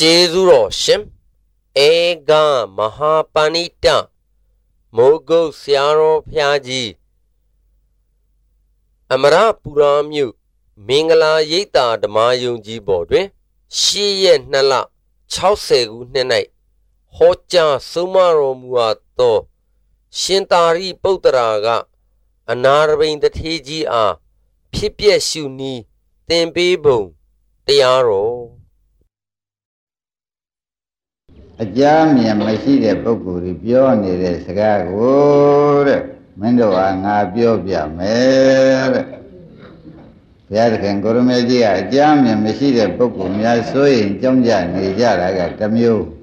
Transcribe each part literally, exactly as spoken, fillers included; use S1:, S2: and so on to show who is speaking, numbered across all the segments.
S1: Jezuro Shim Ega Mahapanita Mogo Siaro Piaji Amara Puramyu Mingala Yeta Damayunji Bodwe Shi Ye Nala Chausegu Nenai Hoja Sumaro Muato Shintari Potaraga Anarabin the T G R Pipia Shuni Tembibo Tiaro
S2: A Jamia Machida Pokuri Bioni de Sagago Mendo Angabio Biamer Piakan Gorumedia, Jamia Machida Pokumia Soy, Jomja, Nijara, Tamu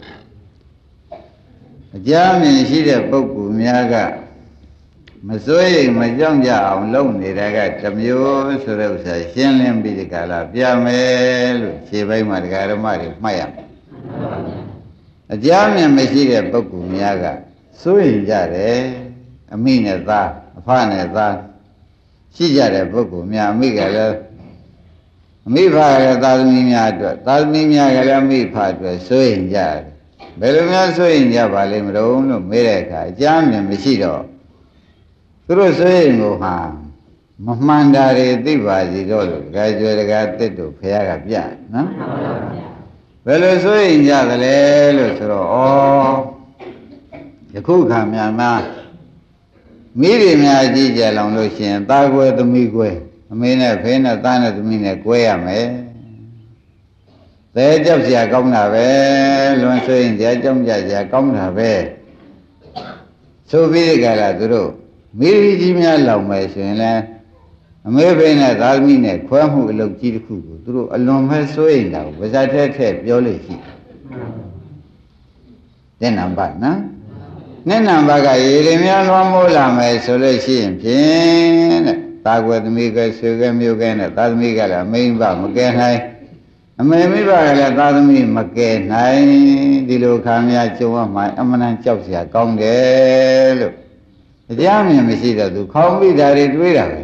S2: Jamia Shida Pokumiaga Masoy, Majomja, alone, Niraga, Tamu, Sorosa, Shenlem Bidicala, Biamel, Shiva Margara Mari, Maya. A Jamia Machida Pokumiaga, Soy Jare, a mineta, a faneta, she jare Pokumia, Miguel, Mipa, Talmia, Talmia, Mi Padre, Soy Jare. Belumia Soy Javalim Rome, Miraca, Jamia Machido. Through Soy Mohan, Mahmandari Divaji, graduate to Piaga, no? Well, so in Javale, oh, the cook, Yama, Medium Yaji along Lucian, Bagway to Migway, I mean a pen of Tana to mean a quayame. The edge of Yacomna, well, so in Jajam Yacomna, well. So be the Galadro. Maybe Jimmy along my son. Maybe at Almine, Quamu look Chiku, through a long hair sewing now, was I tell Pioli. Then I'm back now. Then I'm back. I remember one more lama, so let's see him. Pin, talk with me, sugar, milk, and a Talmiga, main bar, again. I may be back at Talmi, again. I, the look, my eminent chops here, come there. The Jamia Machida to call me that it will.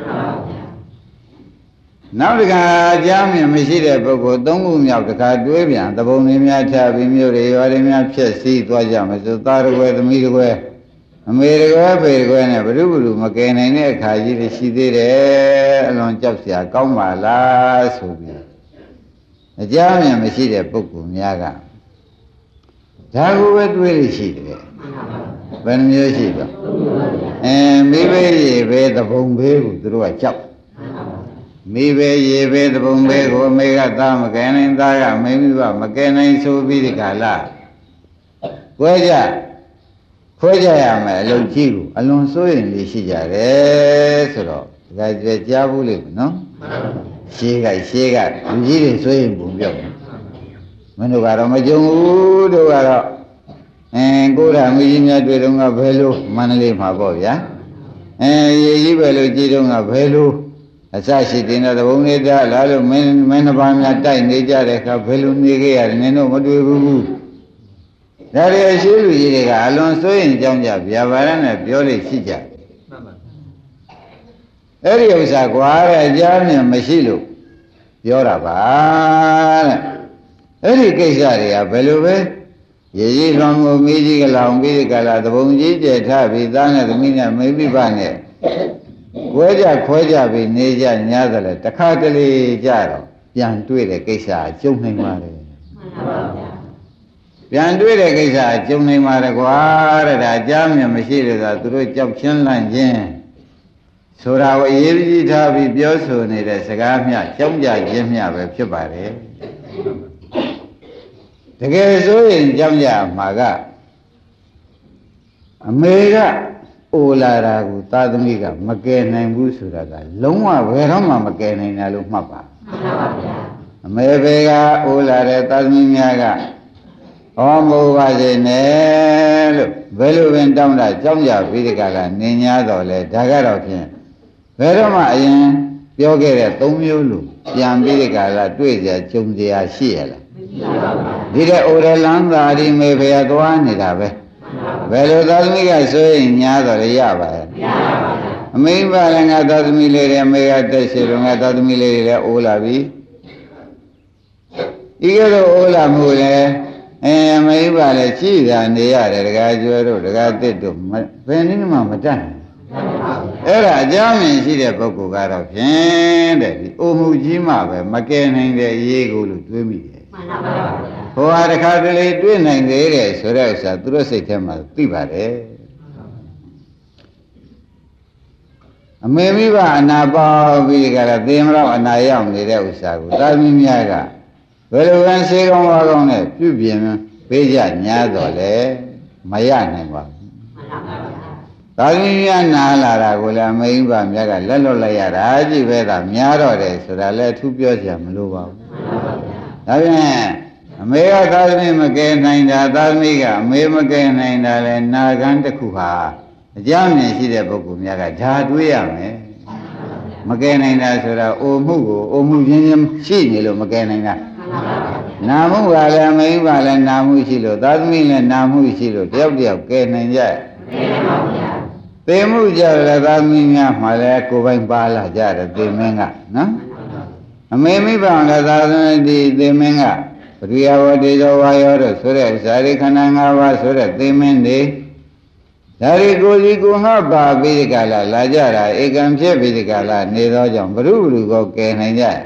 S2: Now the Jamia Machida Boko, don't move me out the car, Dubian, the Bonimia Tabi Muri, or Emia Chessi, Twajam, the Tarway, the Midway. A Mirigo, Perigo, and a Buru, Macan, and a Kaji, she did a long chopsia, come my last. The Jamia Machida Boko, Miaga. That would really she did. When you see them. And maybe ye the Bombay through a chop. Maybe ye wear the Bombay or make a dam again in Daga, maybe Macan so be the Gala. Quaja, Quaja am a low chill, alone so in the Shija, so that's where Jabu live, no? Shega, Shega, you didn't so in Bumbo. When you got a major, do and go down with a dwelling of Velu, Manly Mabo, yeah? And ye will do a Velu, as I sit in the only that Lalo men, men of Amia time, they just have Velu Niger, and no what we will. That is really alone so in Janja, Yavaran and Pioli Sija. Area was a guara, Jamia Machilo, Yoraba. Any case area, Veluve. Ye long music along with the Bonji, Tabi, Dana, the Mina, maybe Bane. Quaja, Quaja, be Naja, Nyadale, Takatali, Jaro, Yan Twitter, Kesa, Juming Mare. Yan Twitter, Kesa, Juming Mare, Guara, Jamia, Machine, that through Jump Chinlan Jen. So our Yelji Tabi, Bioso, near Sagamia, Jumja, Jimia, Pipare. The girls in Jamja, Maga America, Ola, Tadamiga, Macan and Busuraga, Loma, Veroma, Macan and Alumapa. America, Ola, Tadamiaga, Omo was in El, Velu went down that Jamja, Vidica, Nina, Dole, Dagarokin. Veroma, Yoga, Tomiulu, Yam Vidica, Twizia, Chumdia, Shiela. Did a Orlanda, I may be at one, it have. Well, does me I say in Yada Yava. Meanwhile, I does me later, may I tell you, I does me later, Olavi. ဒီကတော့အိုးလာမှုလေအဲမိဘလည်းကြည်တာနေရတယ်တကားကျွဲတို့တကားတစ်တို့ဘယ်နည်းမှမတတ်ဘူးအဲ့ဒါအကြောင်းမြင်ရှိတဲ့ပုဂ္ဂိုလ်ကတော့ဖြင့်တဲ့ဒီအိုမှုကြီးမှပဲမကယ်နိုင်တဲ့အရေးကိုလို့တွေးမိတယ်မှန်ပါပါဘုရားတစ်ခါတလေတွေးနိုင်သေးတယ်ဆိုတဲ့ဥစ္စာသူတို့စိတ်ထဲမှာသိပါတယ်အမေမိဘအနာပေါပြီးကြတာသေမလို့အနာရောက်နေတဲ့ဥစ္စာကိုသာသမီများကဘယ်လိုပဲစေကောင်းပါကောင်းနဲ့ပြုပြင်ပေးကြညာတော့လေမရနိုင်ပါဘူးသာသမီများနာလာတာကိုလည်းအမေမိဘများကလက်လွတ်လိုက်ရတာကြည့်ပဲသာများတော့တယ်ဆိုတာလည်းအထူးပြောစရာမလိုပါဘူးဒါပြန်အမေကသာသမီမကယ်နိုင်တာသာသမီကအမေမကယ်နိုင်တာလဲနာဂန်တစ်ခုဟာအကြောင်းမြင်ရှိတဲ့ပုဂ္ဂိုလ်များကဒါတွေးရမယ်မကယ်နိုင်တာဆိုတာအိုမှုကိုအိုမှုချင်းချင်းရှိနေလို့မကယ်နိုင်တာနာမှုကလည်းအမိဘလည်းနာမှုရှိလို့သာသမီလည်းနာမှုရှိလို့တယောက်တယောက်ကယ်နိုင်ကြသေမှုကြလည်းသာသမီများမှလည်းကိုယ်ပိုင်ပါလာကြတယ်သေမင်းကနော်အမေမိဘလည်းသာသမီဒီသေမင်းကပရိယဝတေဇောဝါယောတို့ဆိုတဲ့ဇာတိခန္ဓာ၅ပါးဆိုတဲ့သေမင်းတွေဒါရီကိုကြီးကိုငါပါပြီးဒီကလာလာကြတာဧကံဖြစ်ပြီးဒီကလာနေသောကြောင့်ဘုရုဘုရုကိုကယ်နိုင်ကြ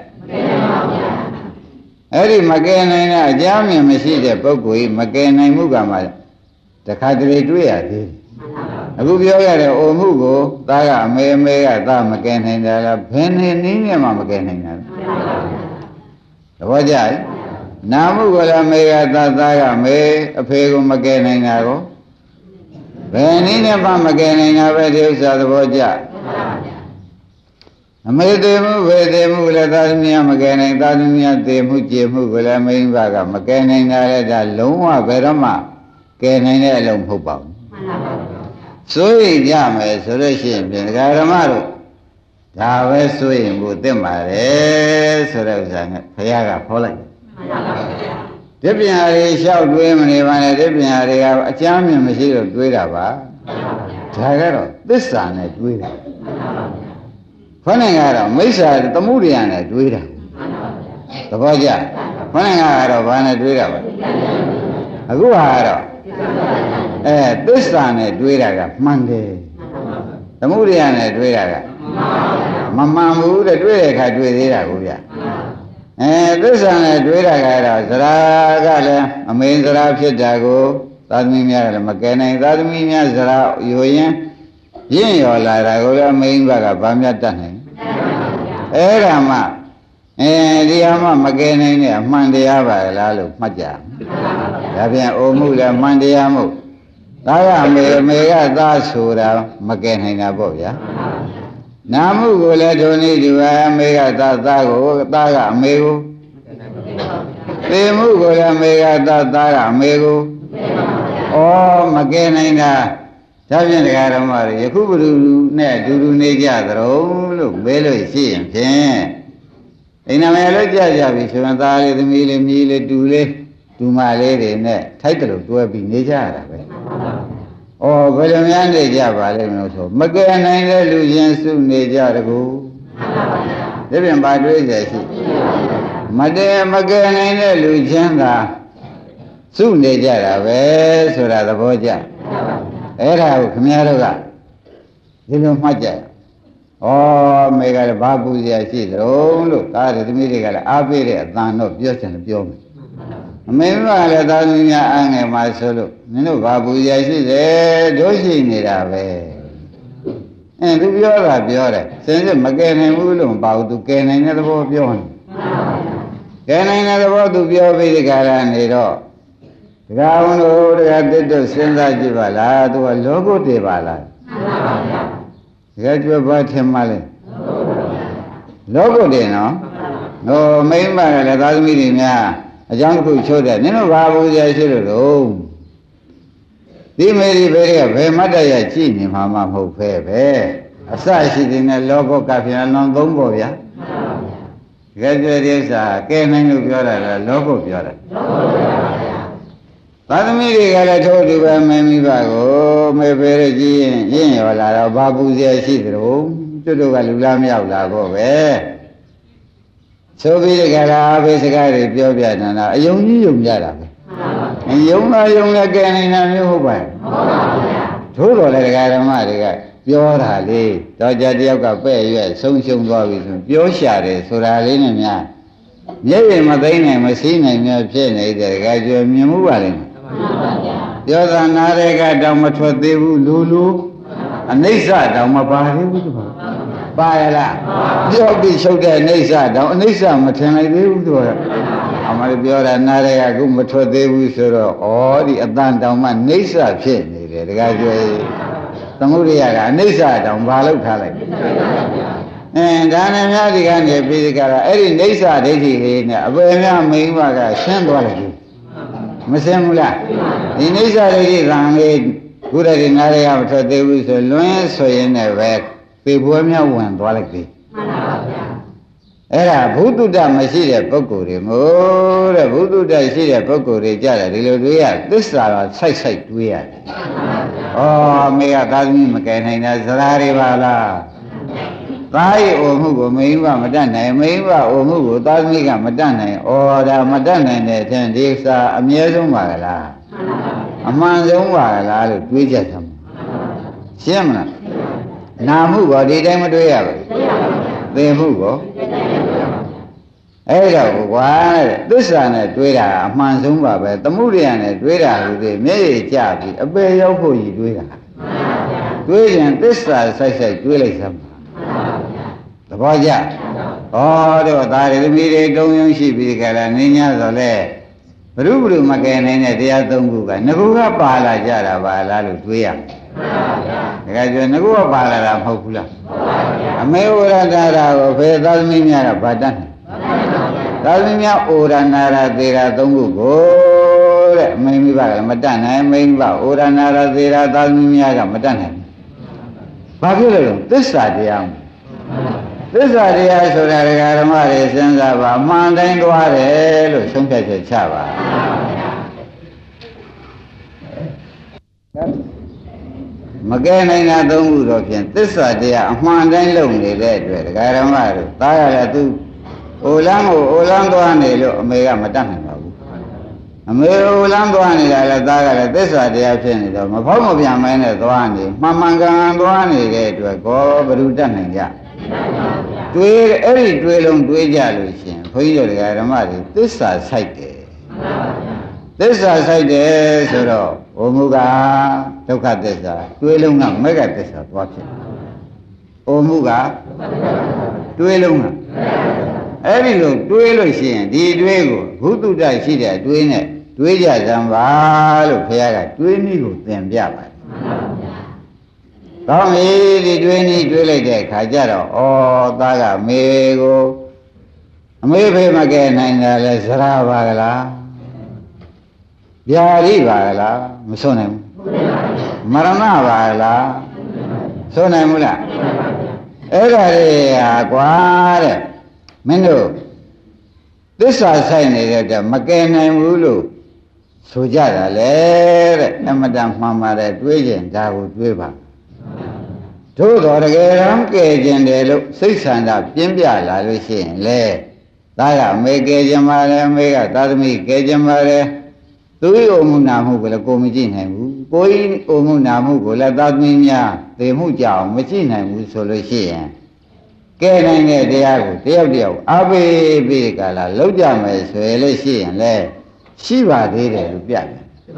S2: အဲ့ဒီမကယ်နိုင်တဲ့အကြောင်းမြင်မရှိတဲ့ပုဂ္ဂိုလ်ကြီးမကယ်နိုင်မှုကမှတခါတလေတွေ့ရသေးတယ်အခုပြောရတဲ့အိုမှုကိုသားကအမေအမေကသားမကယ်နိုင်တယ်လားဘယ်နေနည်းနဲ့မှမကယ်နိုင်တာသဘောကျလားနာမှုကိုလည်းမေကသားသားကမေအဖေကိုမကယ်နိုင်တာကိုဘယ်နည်းနဲ့မှမကယ်နိုင်တာပဲဒီဥစ္စာသဘောကျအမေသေးမှုဘေသေးမှုလည်းသာသမီမကယ်နိုင်သာသမီသေးမှုကျေမှုကိုလည်းမိဘကမကယ်နိုင်တာလည်းဒါလုံးဝဘယ်တော့မှကယ်နိုင်တဲ့အလုံးမဟုတ်ပါဘူးစိုးရိမ်ကြမယ်ဆိုလို့ရှိရင်ပြင်ဒကာဓမ္မတို့ဒါပဲစိုးရိမ်ဖို့သင့်ပါတယ်ဆိုတဲ့ဥစ္စာနဲ့ဘုရားကခေါ်လိုက်ဒီပညာတွေလျှောက်တွေးမနေပါနဲ့ဒီပညာတွေကအကျမ်းမြင်မရှိတော့တွေးတာပါဒါကတော့သစ္စာနဲ့တွေးတာခொနဲ့ကတော့မိစ္ဆာသမှုရိယနဲ့တွေးတာသဘောကျခொနဲ့ကတော့ဘာနဲ့တွေးတာပါအခုဟာကတော့အဲသစ္စာနဲ့တွေးတာကမှန်တယ်သမှုရိယနဲ့တွေးတာကမမှန်ဘူးတဲ့တွေးတဲ့အခါတွေးသေးတာကိုဗျအဲသစ္စာနဲ့တွေးတာကတော့ဇရာကလည်းအမင်းဇရာဖြစ်တာကိုသာသမီများကလည်းမကယ်နိုင်သာသမီများဇရာယိုရင်ရင့်ရော်လာတာကိုလည်းအမင်းဘကဗာမြတ်တတ်နိုင်အဲ့ဒါမှအဲဒီဟာမှမကယ်နိုင်တဲ့အမှန်တရားပါလားလို့မှတ်ကြဒါပြန်အိုမှုလည်းမှန်တရားမို့သားကအမေအမေကသားဆိုတာမကယ်နိုင်တာပေါ့ဗျာနာမှုကိုလည်းဒုနိဒီဝအမေကသာသားကိုသားကအမေကိုသေမှုကိုလည်းအမေကသာသားကအမေကိုဩမကယ်နိုင်တာဒါဖြင့်တရားတော်မှာယခုဘုရုနဲ့အတူတူနေကြသရုံလို့မေးလို့ရှိရင်ဖြင့်အိမ်နာမယ်လို့ကြကြပြီဆိုရင်သားလေးသမီးလေးမြည်လေးတူလေးဒူမလေးတွေနဲ့ထိုက်တယ်လို့တွဲပြီးနေကြရတာပဲဩဘယ်လိုများနေကြပါလိမ့်မလို့ဆိုမကယ်နိုင်တဲ့လူချင်းစုနေကြတကူဒီပြင်ပါတွေးကြရှိမတည်မကယ်နိုင်တဲ့လူချင်းသာစုနေကြတာပဲဆိုတာသဘောကျအဲ့ဒါကိုခင်ဗျားတို့ကဒီလိုမှတ်ကြဩမေကလည်းဘာပူဇော်ရှိသလုံးလို့ဒါရသမီးတွေကလည်းအားပေးတဲ့အတန်တော့ပြောချင်တယ်ပြောမယ်အမေကလည်းသာသမီများအငယ်မှာဆိုလို့နင်တို့ဘာပူဇော်ရှိတယ်တို့ရှိနေတာပဲအဲသူပြောတာပြောတယ်စင်စစ်မကယ်နိုင်ဘူးလို့မပါဘူးသူကယ်နိုင်တဲ့သဘောပြောနေကယ်နိုင်တဲ့သဘောသူပြောပြီးဒီကရနေတော့ဒကာဝန်တို့ဒကာတစ်တို့စဉ်းစားကြည့်ပါလားသူကလောကုတ္တေပါလားဒကာကျွတ်ပါထင်မှလဲလောကုတ္တေနော်ဟိုမိမကလည်းသာသမီတွေများအကြောင်းတစ်ခုချိုးတယ်နင်တို့ဘာဘူးကြရှိလို့တော့ဒီမေဒီဘေကဘယ်မတ်တရကြည့်နေမှာမဟုတ်ဖဲပဲအစရှိတဲ့လောကုကပြန်လွန်သုံးပေါ်ဗျာဒကာကျွတ်ဒီဥစ္စာကဲနိုင်လို့ပြောတာလားလောကုပြောတာသာသမီတွေကလည်းထို့တူပဲမင်းမိဘကိုမေဖေရကြီးရင်ရင့်ရော်လာတော့ဘာပူဇော်ရှိသလိုကျွတ်တို့ကလူလားမရောက်လာတော့ပဲဆိုပြီးဒီကရာဘေးစကားတွေပြောပြနေတာအယုံကြီးယုံကြတာပဲယုံလာယုံလည်းကဲနေတာမျိုးဟုတ်ပါ့ထို့တော်လည်းဒကာဓမ္မတွေကပြောတာလေတော့ကြတယောက်ကပဲ့ရွက်ဆုံးရှုံသွားပြီဆိုပြောရှာတယ်ဆိုတာလေးနဲ့များမျက်ရည်မသိနိုင်မစီးနိုင်များဖြစ်နေတဲ့ဒကာကျွယ်မြင်မှုပါလိမ့်မယ်ပြောတာနားတွေကတောင်မထွက်သေးဘူးလူလူအနိစ္စတောင်မပါသေးဘူးသူကပါရလားပြောပြီးချုပ်တဲ့အနိစ္စတောင်အနိစ္စမထင်လိုက်သေးဘူးသူကအမှန်ပြောတာနားတွေကအခုမထွက်သေးဘူးဆိုတော့ဩဒီအတန်တောင်မှနိစ္စဖြစ်နေတယ်တကယ်ကျွေးသမုဒိယကအနိစ္စတောင်ဘာလို့ထားလိုက်အင်းဒါနဲ့များဒီကနေပြီးဒီကရာအဲ့ဒီနိစ္စဒိဋ္ဌိလေးနဲ့အပေများမိန်းမကရှင်းသွားလိုက်မရှင်းဘူးလားဒီနိစ္စဒိဋ္ဌိကံလေးခုတည်းနားတွေကမထွက်သေးဘူးဆိုလွန်းဆိုရင်လည်းပဲပေပွဲများဝင်သွားလိုက်ပြီမှန်ပါဗျာအဲ့ဒါဘုဒ္ဓတမရှိတဲ့ပုဂ္ဂိုလ်တွေမို့တဲ့ဘုဒ္ဓတရှိတဲ့ပုဂ္ဂိုလ်တွေကြတယ်ဒီလိုတွေးရသစ္စာတော့ဆိုက်ဆိုက်တွေးရတယ်မှန်ပါဗျာဩမေကသာသမီမကယ်နိုင်တာဇရာတွေပါလားသားရဲ့အိုမှုကိုမိန်းမမတတ်နိုင်မိန်းမအိုမှုကိုသားသမီးကမတတ်နိုင်ဩဒါမတတ်နိုင်တဲ့အထင်ဒီစာအမြဲဆုံးပါကလားအမှန်ဆုံးပါကလားလို့တွေးကြသမှာရှင်းမလားနာမှုကောဒီတိုင်းမတွေးရဘူးသိမှုကောအဲ့တော့ကွာတဲ့သစ္စာနဲ့တွေးတာအမှန်ဆုံးပါပဲသမုဒိယနဲ့တွေးတာလို့ဒီမျက်ရည်ကျပြီးအပေရောက်ဖို့ကြီးတွေးတာတွေးရင်သစ္စာဆိုင်ဆိုင်တွေးလိုက်စမ်းသဘောကျဩတော့ဒါရသမီးတွေတုံးယုံရှိပြီးကြလားနင်း냐ဆိုလဲဘုရုဘုရုမကယ်နိုင်တဲ့တရားသုံးခုကငကူကပါလာကြတာပါလားလို့တွေးရမယ်ဒါကကျငကူကပါလာတာမဟုတ်ဘူးလားအမေဝရတာရာကိုဖေသာသမီးများကဗတ်တတ်တယ်သာသမီးများဩရနာရာသေရာသုံးခုကိုတဲ့အမေမိဘကမတတ်နိုင်မိမိဘဩရနာရာသေရာသာသမီးများကမတတ်နိုင်ဘာဖြစ်လို့လဲသစ္စာတရားသစ္စာတရားဆိုတာဒကာဓမ္မတွေစဉ်းစားပါအမှန်တိုင်းသွားတယ်လို့ဆုံးဖြတ်ချက်ချပါမကဲနိုင်တာသုံးခုတော့ဖြင့်သစ္စာတရားအမှန်တိုင်းလုံနေတဲ့အတွက်ဒကာဓမ္မတို့သားရတဲ့သူအိုလန်းကိုအိုလန်းသွားနေလို့အမေကမတတ်နိုင်ပါဘူးအမေအိုလန်းသွားနေတာလည်းသားကလည်းသစ္စာတရားဖြစ်နေတော့မဖောက်မပြန်မဲနဲ့သွားနေမှန်မှန်ကန်ကန်သွားနေတဲ့အတွက်ကောဘယ်သူတတ်နိုင်ကြတွေးအဲ့ဒီတွေးလုံးတွေးကြလို့ရှင်ဘုန်းကြီးတို့ဓမ္မတွေသစ္စာဆိုင်တယ်သစ္စာဆိုင်တယ်ဆိုတော့ဘုံမူကဒုက္ခသစ္စာတွေးလုံးကမဂ္ဂသစ္စာသွားဖြစ်ဘုံမူကတွေးလုံးကအဲ့ဒီလိုတွေးလို့ရှိရင်ဒီတွေးကိုဘုသူတ္တရှိတဲ့တွေးနဲ့တွေးကြစမ်းပါလို့ဘုရားကတွေးနည်းကိုသင်ပြပါတယ်ကောင်းပြီဒီတွေးနည်းတွေးလိုက်တဲ့အခါကျတော့ဩသားကမေကိုအမေဖေးမကဲနိုင်တာလဲဇရာပါကလားဗျာတိပါကလားမဆုံးနိုင်ဘူးမရဏပါကလားဆုံးနိုင်ဘူးလားအဲ့ဒါလေးဟာကွာတဲ့မင်းတို့သစ္စာဆိုင်နေတဲ့မကဲနိုင်ဘူးလို့ဆိုကြတာလေတဲ့အမတန်မှန်ပါတယ်တွေးခြင်းဒါကိုတွေးပါသို့တော်တကယ်တမ်းကဲခြင်းတယ်လို့စိတ်ဆန္ဒပြင်းပြလာလို့ရှိရင်လေသားကမေကဲခြင်းပါတယ်မေကသာသမီကဲခြင်းပါတယ်သူ့ရဲ့အမှုနာမှုကိုလည်းကိုမကြည့်နိုင်ဘူးကိုယ်အမှုနာမှုကိုလည်းသာသမီများသိမှုကြောင်မကြည့်နိုင်ဘူးဆိုလို့ရှိရင်ကဲနိုင်တဲ့တရားကိုတယောက်တယောက်အားပေးပြီးကြလားလောက်ကြမယ်ဆိုရလို့ရှိရင်လေရှိပါသေးတယ်လို့ပြတယ်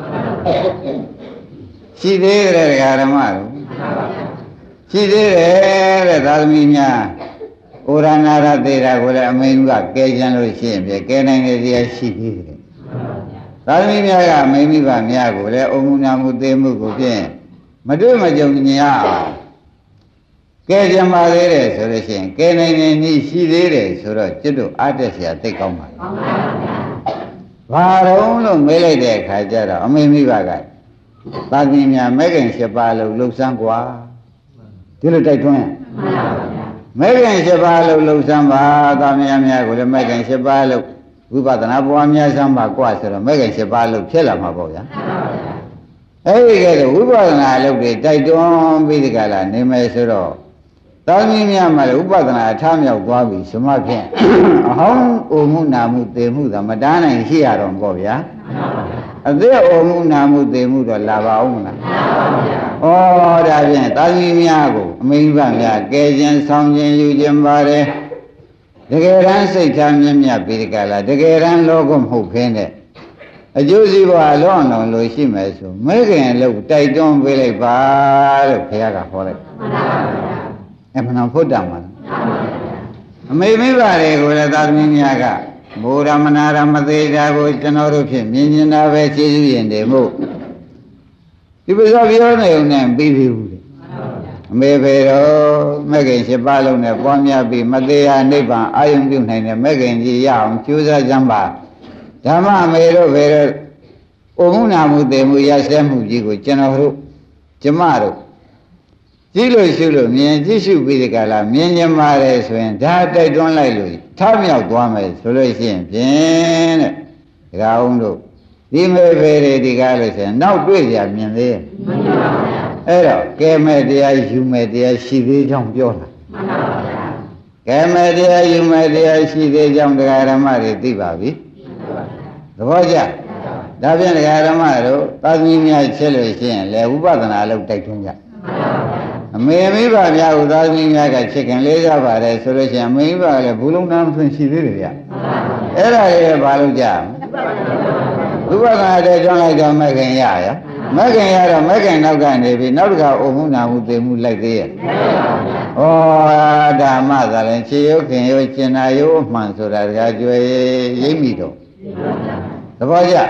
S2: ရှိသေးတယ်ဒကာဓမ္မတို့ရှိသေးတယ်တဲ့သာသမီများဩရဏရသေတာကိုလည်းအမိန်ကကဲကြံလို့ရှိရင်ပြကဲနိုင်တဲ့တရားရှိသေးတယ်သာသမီများကအမိန်မိဘများကိုလည်းအုံမှုနာမှုသေမှုကိုဖြင့်မတွေ့မကြုံညရအောင်ကဲကြံပါသေးတယ်ဆိုလို့ရှိရင်ကဲနိုင်တဲ့နည်းရှိသေးတယ်ဆိုတော့ကျွတ်တို့အားတက်เสียသိကောင်းပါလားဘာတော့လို့မေးလိုက်တဲ့အခါကျတော့အမိန်မိဘကသာသမီများမဲခင်၈ပါးလို့လှုပ်ဆန်းกว่าဒီလိုတိုက်တွန်းမဲခင်၈ပါးလို့လှုပ်ဆန်းပါသာမယားများကိုလည်းမဲခင်၈ပါးလို့ဝိပဿနာပွားများဆန်းပါกว่าဆိုတော့မဲခင်၈ပါးလို့ဖြစ်လာမှာပေါ့ဗျာအဲ့ဒီကဲတော့ဝိပဿနာလုပ်ပြီးတိုက်တွန်းပြီးဒီကလာနေမယ်ဆိုတော့သာသမီများမှာဥပဒနာအထားမြောက်သွားပြီဆိုမှဖြင့်အဟောင်းအိုမှုနာမှုသေမှုသာမတားနိုင်ရှိရတော့ပေါ့ဗျာအသက်အိုမှုနာမှုသေမှုတော့လာပါဦးမလားဩဒါဖြင့်သာသမီများကိုအမိန့်ဘများကဲခြင်းဆောင်ခြင်းယူခြင်းပါတယ်တကယ်တမ်းစိတ်ထားမြင့်မြတ်ပြီးဒီကလာတကယ်တမ်းလောကမဟုတ်ခင်းတဲ့အကျိုးစီးပွားအလုံးအောင်လို့ရှိမယ်ဆိုမဲခင်အလုပ်တိုက်တွန်းပေးလိုက်ပါလို့ဘုရားကဟောလိုက်အဲ့မနာဖို့တမှာအမေမိဘတွေကိုလည်းသာသမီများကဘုရားမနာရမသေးတာကိုကျွန်တော်တို့ဖြင့်မြင်မြင်တာပဲကျေးဇူးရင်တယ်မို့ဒီပဇောပြောနေုံနဲ့ပြီးပြီဘူးအမေဖေတော်မဂ္ဂင်၈ပါးလုံးနဲ့ပွားများပြီးမသေးဟာနိဗ္ဗာန်အာရုံပြုနိုင်တဲ့မဂ္ဂင်ကြီးရအောင်ကြိုးစားကြပါဓမ္မအမေတို့ဖေတော်အိုမှုနာမှုသေမှုရစဲမှုကြီးကိုကျွန်တော်တို့ကျမတို့ကြည့်လို့ရှုလို့မြင်ကြည့်ရှုပြီးဒီကလာမြင်ကြမှာတယ်ဆိုရင်ဒါတိုက်တွန်းလိုက်လို့ထမြောက်သွားမယ်ဆိုလို့ရှိရင်ဖြင့်တဲ့ဒကာအောင်တို့ဒီမေဖေတွေဒီကားလို့ဆိုရင်နောက်တွေ့ကြမြင်သေးရဲ့မှန်ပါဗျာအဲ့တော့ကဲမဲ့တရားယူမဲ့တရားရှိသေးကြောင်းပြောတာမှန်ပါဗျာကဲမဲ့တရားယူမဲ့တရားရှိသေးကြောင်းဒကာဓမ္မတွေသိပါပြီသဘောကျဒါဖြင့်ဒကာဓမ္မတို့သာသမီများချက်လို့ရှိရင်လေဝိပဿနာလုပ်တိုက်တွန်းကြအမေမိဘများဥသာသမီများကချစ်ခင်လေးစားပါတယ်ဆိုလို့ရှိရင်အမေမိဘကလည်းဘူးလုံးသားမဆွရှိသေးတယ်ဗျအဲ့ဒါလေးဘာလို့ကြဝိပဿနာတဲ့ကြောင်းလိုက်တော့မခင်ရရမခင်ရတော့မခင်နောက်ကနေပြီးနောက်တစ်ခါအုံမှုနာမှုသိမှုလိုက်သေးရဲ့ဩဓမ္မသာလည်းခြေရုပ်ခင်ရုပ်ကျင်နာရုပ်အမှန်ဆိုတာတကားကြွယ်ရိပ်မိတော့သဘောကျ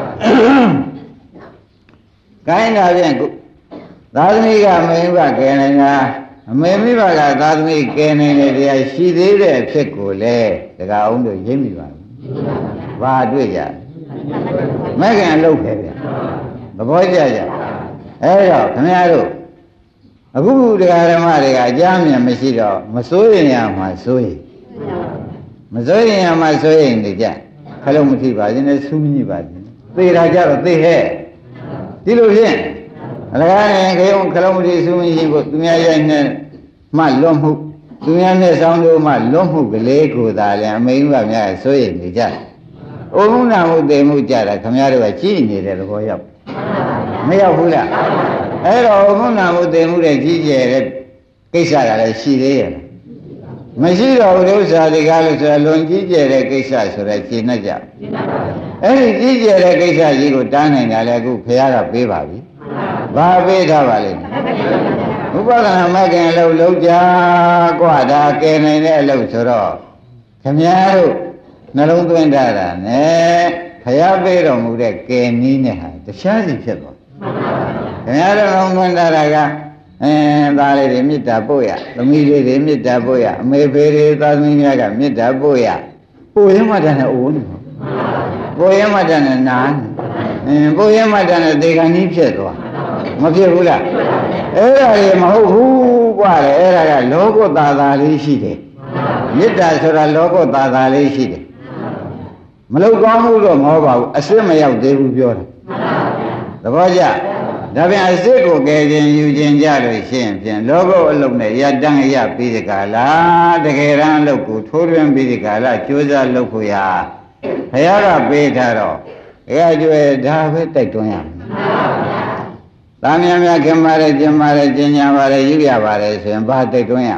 S2: ကိုင်းတာဖြင့်သာသမီကမေမိဘကဲနေတာအမေမိဘကသာသမီကဲနေတဲ့တရားရှိသေးတဲ့အဖြစ်ကိုလေတကားအောင်တို့ရိပ်မိပါဘူးဘာတွေ့ကြမကင်အလုပ်ပဲဗျသဘောကျကြအဲ့တော့ခင်ဗျားတို့အခုတရားဓမ္မတွေကအကြမ်းမြင်မရှိတော့မစိုးရင်ရမှာစိုးရင်မစိုးရင်ရမှာစိုးရင်နေကြခလုံးမထိပါဘူးနဲ့ဆူးမိပါဘူးသေတာကြတော့သေဟဲ့ဒီလိုဖြင့်အလကားနဲ့ခေုံခလုံးမထိဆူးမရှိကိုသူများရိုက်နဲ့မှလွတ်မှုသူများနဲ့ဆောင်းလို့မှလွတ်မှုကလေးကိုသာလည်းအမိန်ကများစိုးရင်နေကြအိုမှုနာမှုသိမှုကြတာခင်ဗျားတို့ကကြည်နေတဲ့သဘောရောက်မရောက်ဘူးလားအဲ့တော့အိုမှုနာမှုသိမှုတဲ့ကြီးကျယ်တဲ့ကိစ္စကလည်းရှိသေးရဲ့မရှိတော့ဘူးဥစ္စာဒီကားလို့ဆိုလွန်ကြီးကျယ်တဲ့ကိစ္စဆိုတော့ရှင်းနေကြအဲ့ဒီကြီးကျယ်တဲ့ကိစ္စကြီးကိုတားနိုင်တာလည်းအခုဘုရားကပေးပါပြီဘာပေးထားပါလိမ့်ဥပဒနာမကင်အလုပ်လုပ်ကြกว่าဒါကဲနိုင်တဲ့အလုပ်ဆိုတော့ခင်ဗျားတို့နှလုံးသွင်းထားတာနဲ့ဘုရားပေးတော်မူတဲ့ကဲနည်းနဲ့ဟာတခြားစီဖြစ်သွားခင်ဗျားတို့နှလုံးသွင်းထားတာကအဲသားလေးတွေမေတ္တာပို့ရသမီးလေးတွေမေတ္တာပို့ရအမေဖေတွေသားသမီးများကမေတ္တာပို့ရပို့ရင်မှတန်းနဲ့အိုးနေပို့ရင်မှတန်းနဲ့နားအင်းပို့ရင်မှတန်းနဲ့ဒေဂန်ကြီးဖြစ်သွားမဖြစ်ဘူးလားအဲ့ဒါတွေမဟုတ်ဘူးกว่าလေအဲ့ဒါကလောကုတ္တသာလေးရှိတယ်မေတ္တာဆိုတာလောကုတ္တသာလေးရှိတယ်မလောက်ကောင်းမှုတော့မဟုတ်ပါဘူးအစစ်မရောက်သေးဘူးပြောတာသဘောကျဒါပြန်အစစ်ကိုကယ်ခြင်းယူခြင်းကြလို့ရှိရင်ဖြင့်လောကုအလုံးနဲ့ရတန်းရပြီးဒီကလာတကယ်တမ်းအလုပ်ကိုထိုးထွင်းပြီးဒီကလာကြိုးစားလုပ်ဖို့ရဘုရားကပေးထားတော့အဲကျွဲဒါပဲတိုက်တွန်းရမယ်သာမန်များခင်ပါတယ်ကျင်ပါတယ်ကျင်ညာပါတယ်ယူရပါတယ်ဆိုရင်ဘာတိုက်တွန်းရ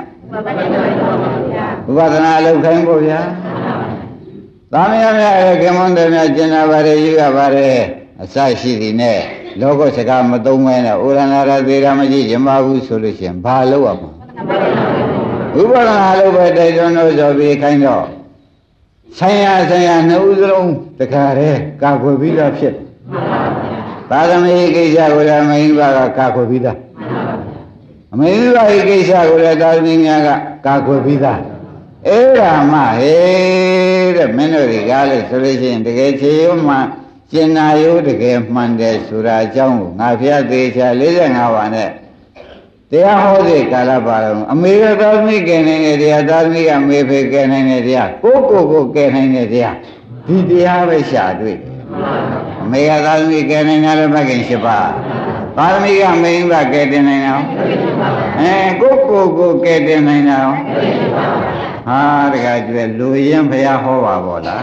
S2: ဝိပဿနာအလုပ်ခိုင်းဖို့ဗျာသာမယများရဲ့ခင်မွန်းတယ်များကျင်နာပါတယ်ယူရပါတယ်အစရှိသည်နဲ့လောကစကားမသုံးမဲနဲ့ဩရဏရသေးရမရှိရမဘူးဆိုလို့ရှိရင်ဘာလုပ်ရမှာဝိပဿနာလုပ်ပဲတိုက်တွန်းလို့ဆိုပြီးခိုင်းတော့ဆိုင်ရာဆိုင်ရာနှစ်ဦးစလုံးတခါတည်းကာကွယ်ပြီးသားဖြစ်သာသမီကိစ္စကိုလည်းမင်းဘာကကာကွယ်ပြီးသားအမေကြီးဘာကိစ္စကိုလည်းသာသမီများကကာကွယ်ပြီးသားအဲ့ဒါမှဟဲ့တဲ့မင်းတို့ဒီကားလို့ဆိုလို့ရှိရင်တကယ်ခြေရုံးမှကျင်နာရုံးတကယ်မှန်တယ်ဆိုတာအကြောင်းကိုငါဖျက်သေးချာ၄၅ပါးနဲ့တရားဟောတဲ့ကာလပါတော့အမေကသာသမီကဲနိုင်တဲ့တရားသာသမီကအမေဖေကဲနိုင်တဲ့တရားကိုကိုကိုကဲနိုင်တဲ့တရားဒီတရားပဲရှာတွေ့အမေကသာသမီကဲနိုင်တယ်မကင်၈ပါးသပါရမီကမိန်ပါကဲတင်နိုင်အောင်အဲကိုကိုကိုကဲတင်နိုင်အောင်ဟာတခါကျွဲလူရင်ဘုရားဟောပါဗောလား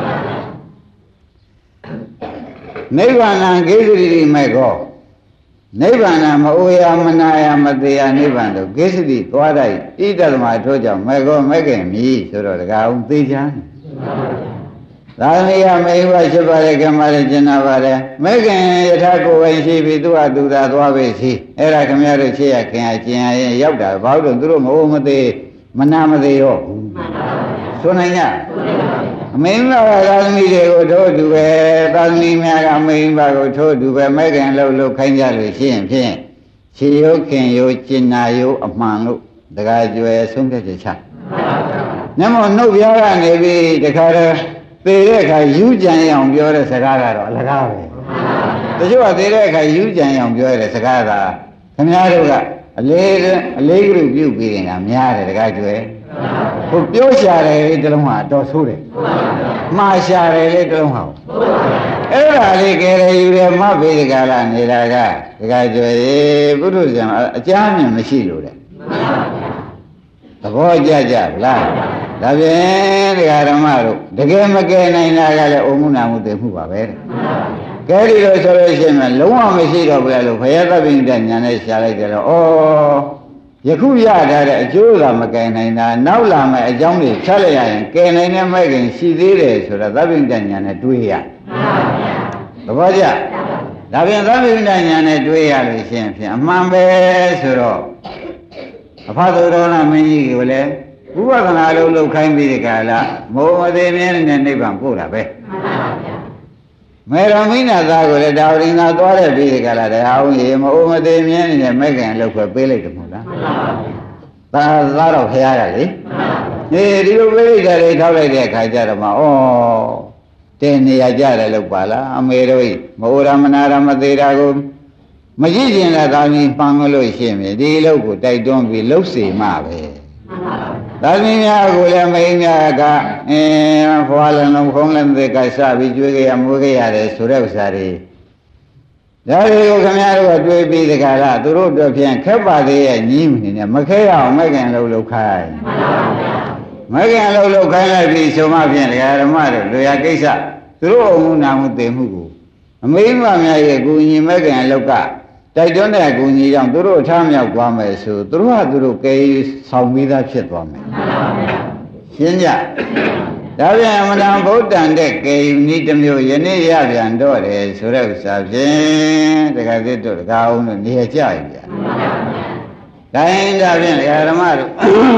S2: နိဗ္ဗာန်ဂိသတိတိမဲ့ကောနိဗ္ဗာန်မအိုရမနာရမသေးရနိဗ္ဗာန်တို့ဂိသတိသွားတိုက်ဣတသမထိုးကြောင့်မဲ့ကောမဲ့ခင်မြည်ဆိုတော့တခါအောင်သိချမ်းသာမီးကမိဘရှိပါလေကမရကျင်နာပါလေမဲ့ခင်ယထာကိုယ်ဝင်ရှိပြီးသူ့ဟာသူသာသွားပြီစီအဲ့ဒါခမရတို့ချစ်ရခင်ရကျင်ရရင်ရောက်တာဘာလို့သူတို့မအိုမသေးမနာမသေးရောဆိုနိုင်ကြအမင်းကသာသမီတွေကိုထိုးတူပဲသာသမီများကအမင်းဘကိုထိုးတူပဲမဲ့ခင်လှုပ်လှုပ်ခိုင်းကြလို့ရှိရင်ဖြင့်ခြေရုပ်ခင်ရုပ်ကျင်နာရုပ်အမှန်လို့တခါကျွယ်ဆုံးဖြတ်ချက်ချညမောနှုတ်ပြားကနေပြီးတခါတော့သေတဲ့အခါယူကြံရအောင်ပြောတဲ့စကားကတော့အလကားပဲတချို့ကသေတဲ့အခါယူကြံရအောင်ပြောတဲ့စကားကခင်ဗျားတို့ကအလေးအလေးကလေးပြုတ်ပြီးနေတာများတယ်တခါကျွယ်ဟိုပြောရှာတယ်လေတလုံးဟာတော်ဆိုးတယ်မှားရှာတယ်လေတလုံးဟာအဲ့ဒါလေးကဲရယူတယ်မဘေးတကလာနေတာကတခါကျွယ်ပုထုဇဉ်အကြမ်းမြင်မရှိလို့တဲ့သဘောကျကြလားဒါဖြင့်တရားဓမ္မတို့တကယ်မကယ်နိုင်တာကလည်းအုံမှုနာမှုသိမှုပါပဲကဲဒီလိုဆိုလို့ရှိရင်လုံးဝမရှိတော့ဘူးလို့ဘုရားသဗ္ဗညုတညာနဲ့ရှားလိုက်ကြတော့ဩယခုရထားတဲ့အကျိုးသာမကယ်နိုင်တာနောက်လာမယ့်အကြောင်းတွေဖြတ်လိုက်ရရင်ကယ်နိုင်တဲ့မဲ့ခင်ရှိသေးတယ်ဆိုတာသဗ္ဗညုတညာနဲ့တွေးရသဘောကျဒါဖြင့်သဗ္ဗညုတညာနဲ့တွေးရလို့ရှိရင်ဖြင့်အမှန်ပဲဆိုတော့အဖသုရောဏမင်းကြီးကိုလည်းဥပဒနာလုံးလောက်ခိုင်းပြီးဒီကလာမောမသေးမြဲနဲ့နိဗ္ဗာန်ပို့တာပဲမေရမိနာသားကိုလည်းဒါဝိငါသွားတဲ့ပြီးဒီကလာတရားအောင်ရေမောမသေးမြဲနဲ့မဲ့ခင်လောက်ခွဲပေးလိုက်တယ်မဟုတ်လားသာသားတော့ဖရားရလေဒီဒီလိုပေးလိုက်တယ်ထောက်လိုက်တဲ့အခါကျတော့မှဩတဲ့နေရာကြတယ်လို့ပါလားအမေတို့မောရမနာရမသေးတာကိုမကြည့်ကျင်တဲ့သာမီးပန်းလို့ရှိရင်ဒီလောက်ကိုတိုက်တွန်းပြီးလှုပ်စီမှပဲသာသမီများကိုလည်းမိန်းများကအင်းဖွာလည်းလုံးခုံးလည်းသက်ကစပြီးကျွေးကြရမွေးကြရတယ်ဆိုတဲ့ဥစ္စာတွေဒါတွေကိုခင်ဗျားတို့ကတွေးပြီးတခါလားသူတို့တို့ဖြင့်ခက်ပါသေးရဲ့ညီးမနေနဲ့မခဲရအောင်မဲ့ခင်လှုပ်လှုပ်ခိုင်းမဲ့ခင်လှုပ်လှုပ်ခိုင်းလိုက်ပြီးဆိုမှဖြင့်တရားဓမ္မတို့လူရကိစ္စသူတို့အမှုနာမှုသိမှုကိုအမိမများရဲ့ကိုညီမဲ့ခင်လှုပ်ကတိုက်တွန်းတဲ့အကူအညီကြောင့်သူတို့အထမြောက်သွားမယ်ဆိုသူတို့ကသူတို့ကဲဆောင်ပြီးသားဖြစ်သွားမယ်ရှင်းကြဒါပြန်အမှန်တန်ဗုဒ္ဓံတဲ့ကဲဤတစ်မျိုးယနေ့ရပြန်တော့တယ်ဆိုတဲ့ဥစ္စာဖြင့်တခါသစ်တို့တခါအောင်လို့နေရကြရင်ဗျာတိုင်းဒါဖြင့်ဒကာဓမ္မတို့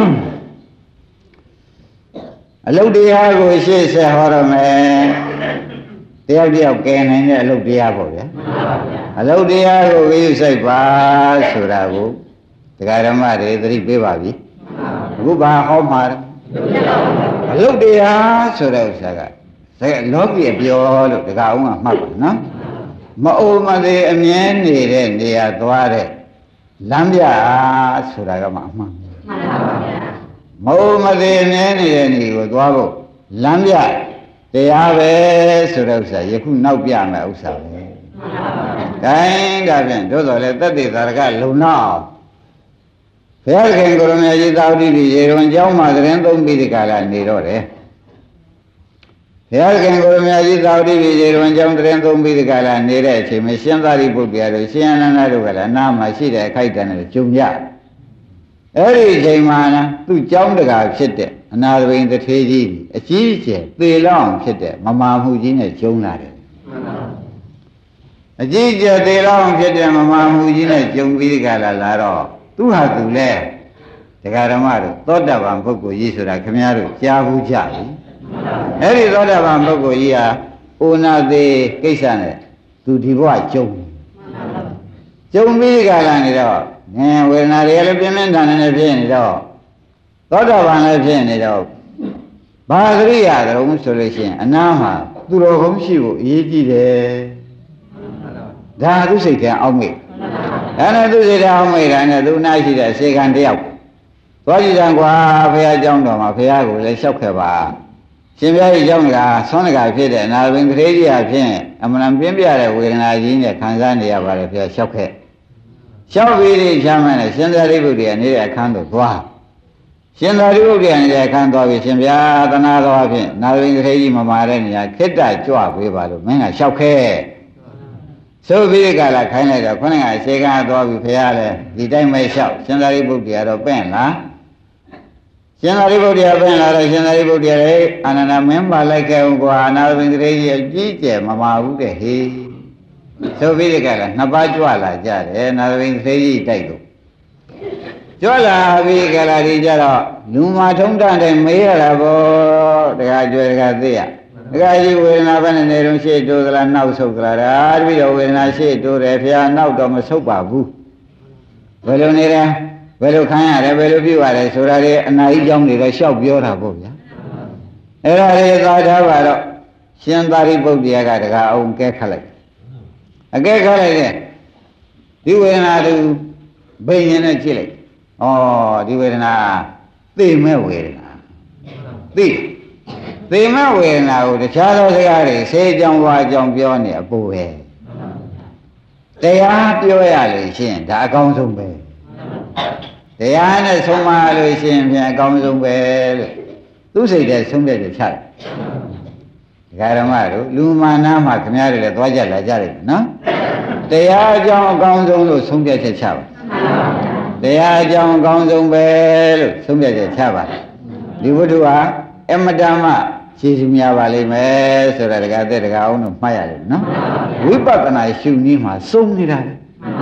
S2: အလုတ်တရားကိုရှေ့ဆက်ဟောရမယ်တယောက်တယောက်ကဲနိုင်တဲ့အလုတ်တရားပေါ့ဗျာအလုတ်တရားကိုဝိသုစိုက်ပါဆိုတာကိုတရားဓမ္မတွေသတိပေးပါပြီအခုဘာဟောမှာအလုတ်တရားဆိုတဲ့ဥစ္စာကလောကီအပြောလို့တခါအောင်ကမှတ်ပါနော်မအိုမသေးအမြဲနေတဲ့နေရာသွားတဲ့လမ်းပြဆိုတာကမှအမှန်မအိုမသေးအမြဲနေတဲ့နေကိုသွားဖို့လမ်းပြတရားပဲဆိုတဲ့ဥစ္စာယခုနောက်ပြမယ်ဥစ္စာပဲတိုင်းဒါဖြင့်တို့တော်လည်းတတ္တိသာရကလုံနောက်ဘုရားခင်ကိုရမကြီးသာဝတိပြည်ရေရွန်ကျောင်းမှာသတင်းသုံးပြီးဒီကလာနေတော့တယ်ဘုရားခင်ကိုရမကြီးသာဝတိပြည်ရေရွန်ကျောင်းသတင်းသုံးပြီးဒီကလာနေတဲ့အချိန်မှာရှင်သာရိပုတ္တရာတို့ရှင်အနန္ဒတို့ကလည်းနားမှာရှိတဲ့အခိုက်အတန့်နဲ့ကြုံကြအဲ့ဒီအချိန်မှာသူ့ကျောင်းတကာဖြစ်တဲ့အနာသဘိန်တထေးကြီးအကြီးအကျယ်သေလောင်းဖြစ်တဲ့မမာမှုကြီးနဲ့ကျုံလာတယ်အကြီးကျယ်သေးလောင်းဖြစ်တဲ့မမာမှုကြီးနဲ့ကြုံပြီးကြလာလာတော့သူဟာသူလဲတရားဓမ္မတို့သောတာပန်ပုဂ္ဂိုလ်ကြီးဆိုတာခင်ဗျားတို့ကြားဘူးကြပြီအဲ့ဒီသောတာပန်ပုဂ္ဂိုလ်ကြီးဟာဩနာသေးကိစ္စနဲ့သူဒီဘဝကြုံကြုံပြီးကြလာနေတော့ငင်ဝေဒနာတွေလည်းပြင်းပြင်းထန်ထန်နဲ့ဖြစ်နေတော့သောတာပန်လည်းဖြစ်နေတော့ဘာသရိယာတုံးဆိုလို့ရှိရင်အနာမှာသူတော်ကောင်းရှိဖို့အရေးကြီးတယ်ဒါသူစိတ်ထဲအောက်မေ့ဒါနဲ့သူစိတ်ထဲအောက်မေ့တာနဲ့သူနာရှိတဲ့စေခံတယောက်သွားကြည့်တယ်ကွာဘုရားเจ้าတော်မှာဘုရားကိုလည်းလျှောက်ခဲ့ပါရှင်ဘုရားကြီးเจ้าကဆွမ်းတကာဖြစ်တဲ့အနာဘင်ကလေးကြီးအဖြစ်အမှန်ပြင်းပြတဲ့ဝေဒနာကြီးနဲ့ခံစားနေရပါတယ်ဘုရားလျှောက်ခဲ့ရှောက်ပြီးဒီဖြမ်းမယ်နဲ့ရှင်သာရိပုတ္တရာနေတဲ့အခန်းသို့သွားရှင်သာရိပုတ္တရာနေတဲ့အခန်းသွားပြီးရှင်ဗျာသနာတော်အဖြစ်နာရင်းခေကြီးမမာတဲ့နေရာခိတ္တကြွပေးပါလို့မင်းကလျှောက်ခဲဆိုပြီးကြလာခိုင်းလိုက်တော့ခொနဲ့ကရှေကသွားပြီးဖះလဲဒီတိုင်းပဲလျှောက်ရှင်သာရိပုတ္တရာတော့ပဲ့လားရှင်သာရိပုတ္တရာပဲ့လာတော့ရှင်သာရိပုတ္တရာလည်းအာနန္ဒမင်းပါလိုက်ခဲ့ဦးကွာနာရင်းခေကြီးအကြီးကျယ်မမာဘူးတဲ့ဟေးဆိုပြီးကြလာနှစ်ပါးကြွလာကြတယ်နာရင်းခေကြီးတိုက်လို့ကြွလာပြီးကြလာဒီကြတော့လူမထုံးတဲ့မေးရတာပေါ့တခါကြွယ်တခါသိရတခါကြီးဝေဒနာပဲနဲ့နေတော့ရှေ့တိုးသလားနောက်ဆုတ်သလားဒါတပိတော့ဝေဒနာရှေ့တိုးတယ်ဖះနောက်တော့မဆုတ်ပါဘူးဘယ်လိုနေလဲဘယ်လိုခံရတယ်ဘယ်လိုပြုရတယ်ဆိုတာလေအနာကြီးကြောင်းတွေတော့ရှောက်ပြောတာပေါ့ဗျာအဲ့ဒါလေးသာထားပါတော့ရှင်သာရိပုတ္တရာကတခါအောင်ကဲခတ်လိုက်အကဲခတ်လိုက်တဲ့ဒီဝေဒနာသူဘိညာဉ်နဲ့ကြည့်လိုက်ဩဒီဝေဒနာသိမဲ့ဝေဒနာသိသိမဲ့ဝေဒနာကိုတခြားသောစကားတွေဆေးကြောင်းဝါကြောင်းပြောနေအပူပဲတရားပြောရလို့ရှိရင်ဒါအကောင်းဆုံးပဲတရားနဲ့ဆုံးမလို့ရှိရင်ပြန်အကောင်းဆုံးပဲလို့သူစိတ်ထဲဆုံးဖြတ်ချက်ချတယ်ဒကာဓမ္မတို့လူမာနာမှာခင်ဗျားတွေလည်းသွားကြလာကြတယ်နော်တရားအကြောင်းအကောင်းဆုံးလို့ဆုံးဖြတ်ချက်ချပါတရားအကြောင်းအကောင်းဆုံးပဲလို့ဆုံးဖြတ်ချက်ချပါဒီဝတ္ထုဟာအမတမရှင်းရှင်းများပါလိမ့်မယ်ဆိုတာတကားတဲ့တကားအောင်လို့မှတ်ရတယ်နော်ဝိပဿနာရှုနည်းမှာစုံနေတာလေ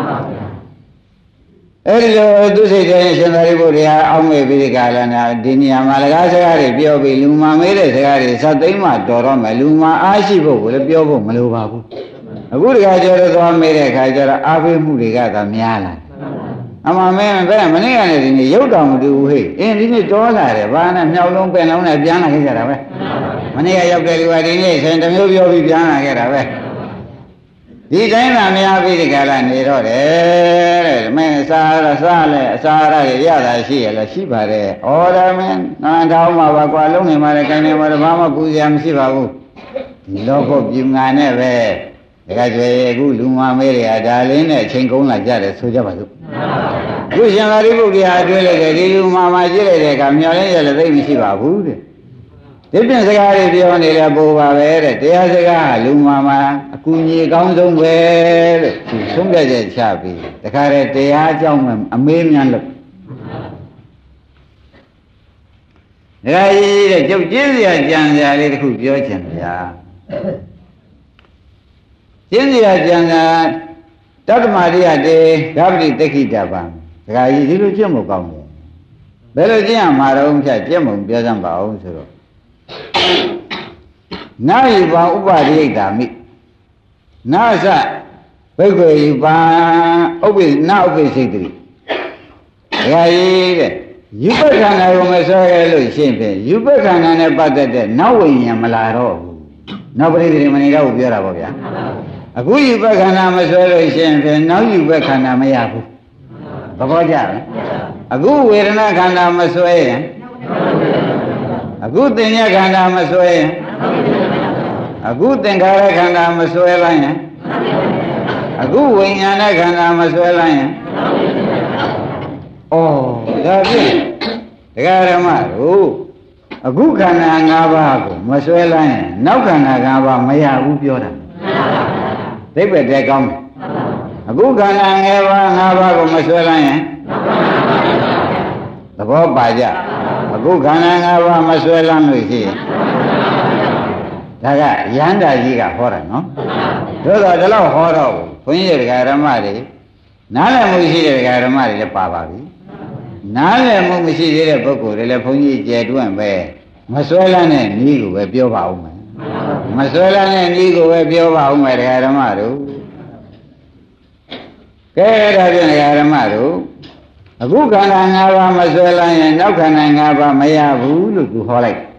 S2: အဲ့ဒီလိုသူစိတ်ထဲရှင်သာရိပုတ္တရာအောက်မေ့ပြီးဒီကလာနာဒီနေရာမှာလကားစကားတွေပြောပြီးလူမမေးတဲ့စကားတွေစသိမ့်မှတော်တော့မယ်လူမအားရှိဖို့ကိုလည်းပြောဖို့မလိုပါဘူးအခုတကားကျော်တော့သွားမေးတဲ့အခါကျတော့အားပေးမှုတွေကသာများလာအမှန်မင်းဘယ်မနေ့ကလည်းဒီနေ့ရုပ်တော်မတူဘူးဟဲ့အင်းဒီနေ့တော်လာတယ်ဘာနဲ့မြောက်လုံးပင်လုံးနဲ့ပြန်လာခဲ့ကြတာပဲမနေ့ကရောက်တဲ့လူကဒီနေ့ဆင်တမျိုးပြောပြီးပြန်လာခဲ့တာပဲဒီတိုင်းသာများပြီးဒီကလာနေတော့တယ်တဲ့မင်းအစာရစားလဲအစာရရရတာရှိရလဲရှိပါတယ်ဩဒါမင်းနာထောင်းမှာပါကွာလုံးနေမှာလည်းခိုင်းနေမှာလည်းဘာမှပူစရာမရှိပါဘူးဒီလောကပြူငါနဲ့ပဲတခါကျွေအခုလူမမေးတွေကဒါလေးနဲ့အချိန်ကုန်လာကြတယ်ဆိုကြပါစို့အခုရှင်သာရိပုတ္တရာတွေ့လိုက်တယ်ဒီလူမမှာကြည့်လိုက်တဲ့အခါမျောလင်းရလည်းသိမရှိပါဘူးတဲ့ဒီပြင်စကားတွေပြောနေတယ်ပို့ပါပဲတဲ့တရားစကားလူမမှာအကူအညီအကောင်းဆုံးပဲလို့သူဆုံးဖြတ်ချက်ချပြီးတခါတည်းတရားအကြောင်းအမေးများလို့ဒကာကြီးတဲ့ကျုပ်ကျင်းစရာကြံစရာလေးတစ်ခုပြောချင်ဗျာကျင်းစရာကြံစရာတတ္တမရိယတေဓာပတိတက္ခိတပံဒကာကြီးဒီလိုကျင့်မကောင်းဘူးဘယ်လိုကျင့်ရမှာတော့ဖြတ်ကျင့်မုံပြောစမ်းပါအောင်ဆိုတော့နာယိပံဥပရိယတာမိနာသဘိက္ခေယိပံဥပ္ပိနာဥပ္ပိစိတ်တိဒကာကြီးတဲ့ယူပခန္ဓာကိုမဆွဲရလို့ရှင်းဖြင့်ယူပခန္ဓာနဲ့ပတ်သက်တဲ့နောက်ဝိညာဉ်မလာတော့ဘူးနောက်ပရိသေမဏိတော့ပြောတာပေါ့ဗျာအခုယူပခန္ဓာမဆွဲလို့ရှင်းဖြင့်နောက်ယူပခန္ဓာမရဘူးသဘောကျလားအခုဝေဒနာခန္ဓာမဆွဲရင်အခုသင်္ညခန္ဓာမဆွဲရင်အခုသင်္ခါရခန္ဓာမဆွဲလိုက်ရင်အခုဝိညာဏခန္ဓာမဆွဲလိုက်ရင်ဩဒါဖြင့်ဒကာရမတို့အခုခန္ဓာ၅ပါးကိုမဆွဲလိုက်ရင်နောက်ခန္ဓာ၅ပါးမရဘူးပြောတာသိပ္ပယ်တဲ့ကောင်းတယ်အခုခန္ဓာ၅ပါး၅ပါးကိုမဆွဲလိုက်ရင်သဘောပါကြအခုခန္ဓာ၅ပါးမဆွဲလမ်းလို့ရှိရင်ဒါကရဟန္တာကြီးကဟောတာနော်တို့တော့ဒီလောက်ဟောတော့ဘုန်းကြီးတွေကဓမ္မတွေနားလည်မှုရှိတဲ့ဓမ္မတွေလည်းပါပါပြီနားလည်မှုမရှိသေးတဲ့ပုဂ္ဂိုလ်တွေလည်းဘုန်းကြီးကျယ်တွန့်ပဲမဆွဲလမ်းတဲ့နည်းကိုပဲပြောပါဦးမယ်မဆွဲလမ်းတဲ့နည်းကိုပဲပြောပါဦးမယ်ဓမ္မတို့ကဲဒါဖြင့်ဓမ္မတို့အခုခန္ဓာ၅ပါးမဆွဲလိုက်ရင်နောက်ခန္ဓာ၅ပါးမရဘူးလို့သူဟောလိုက်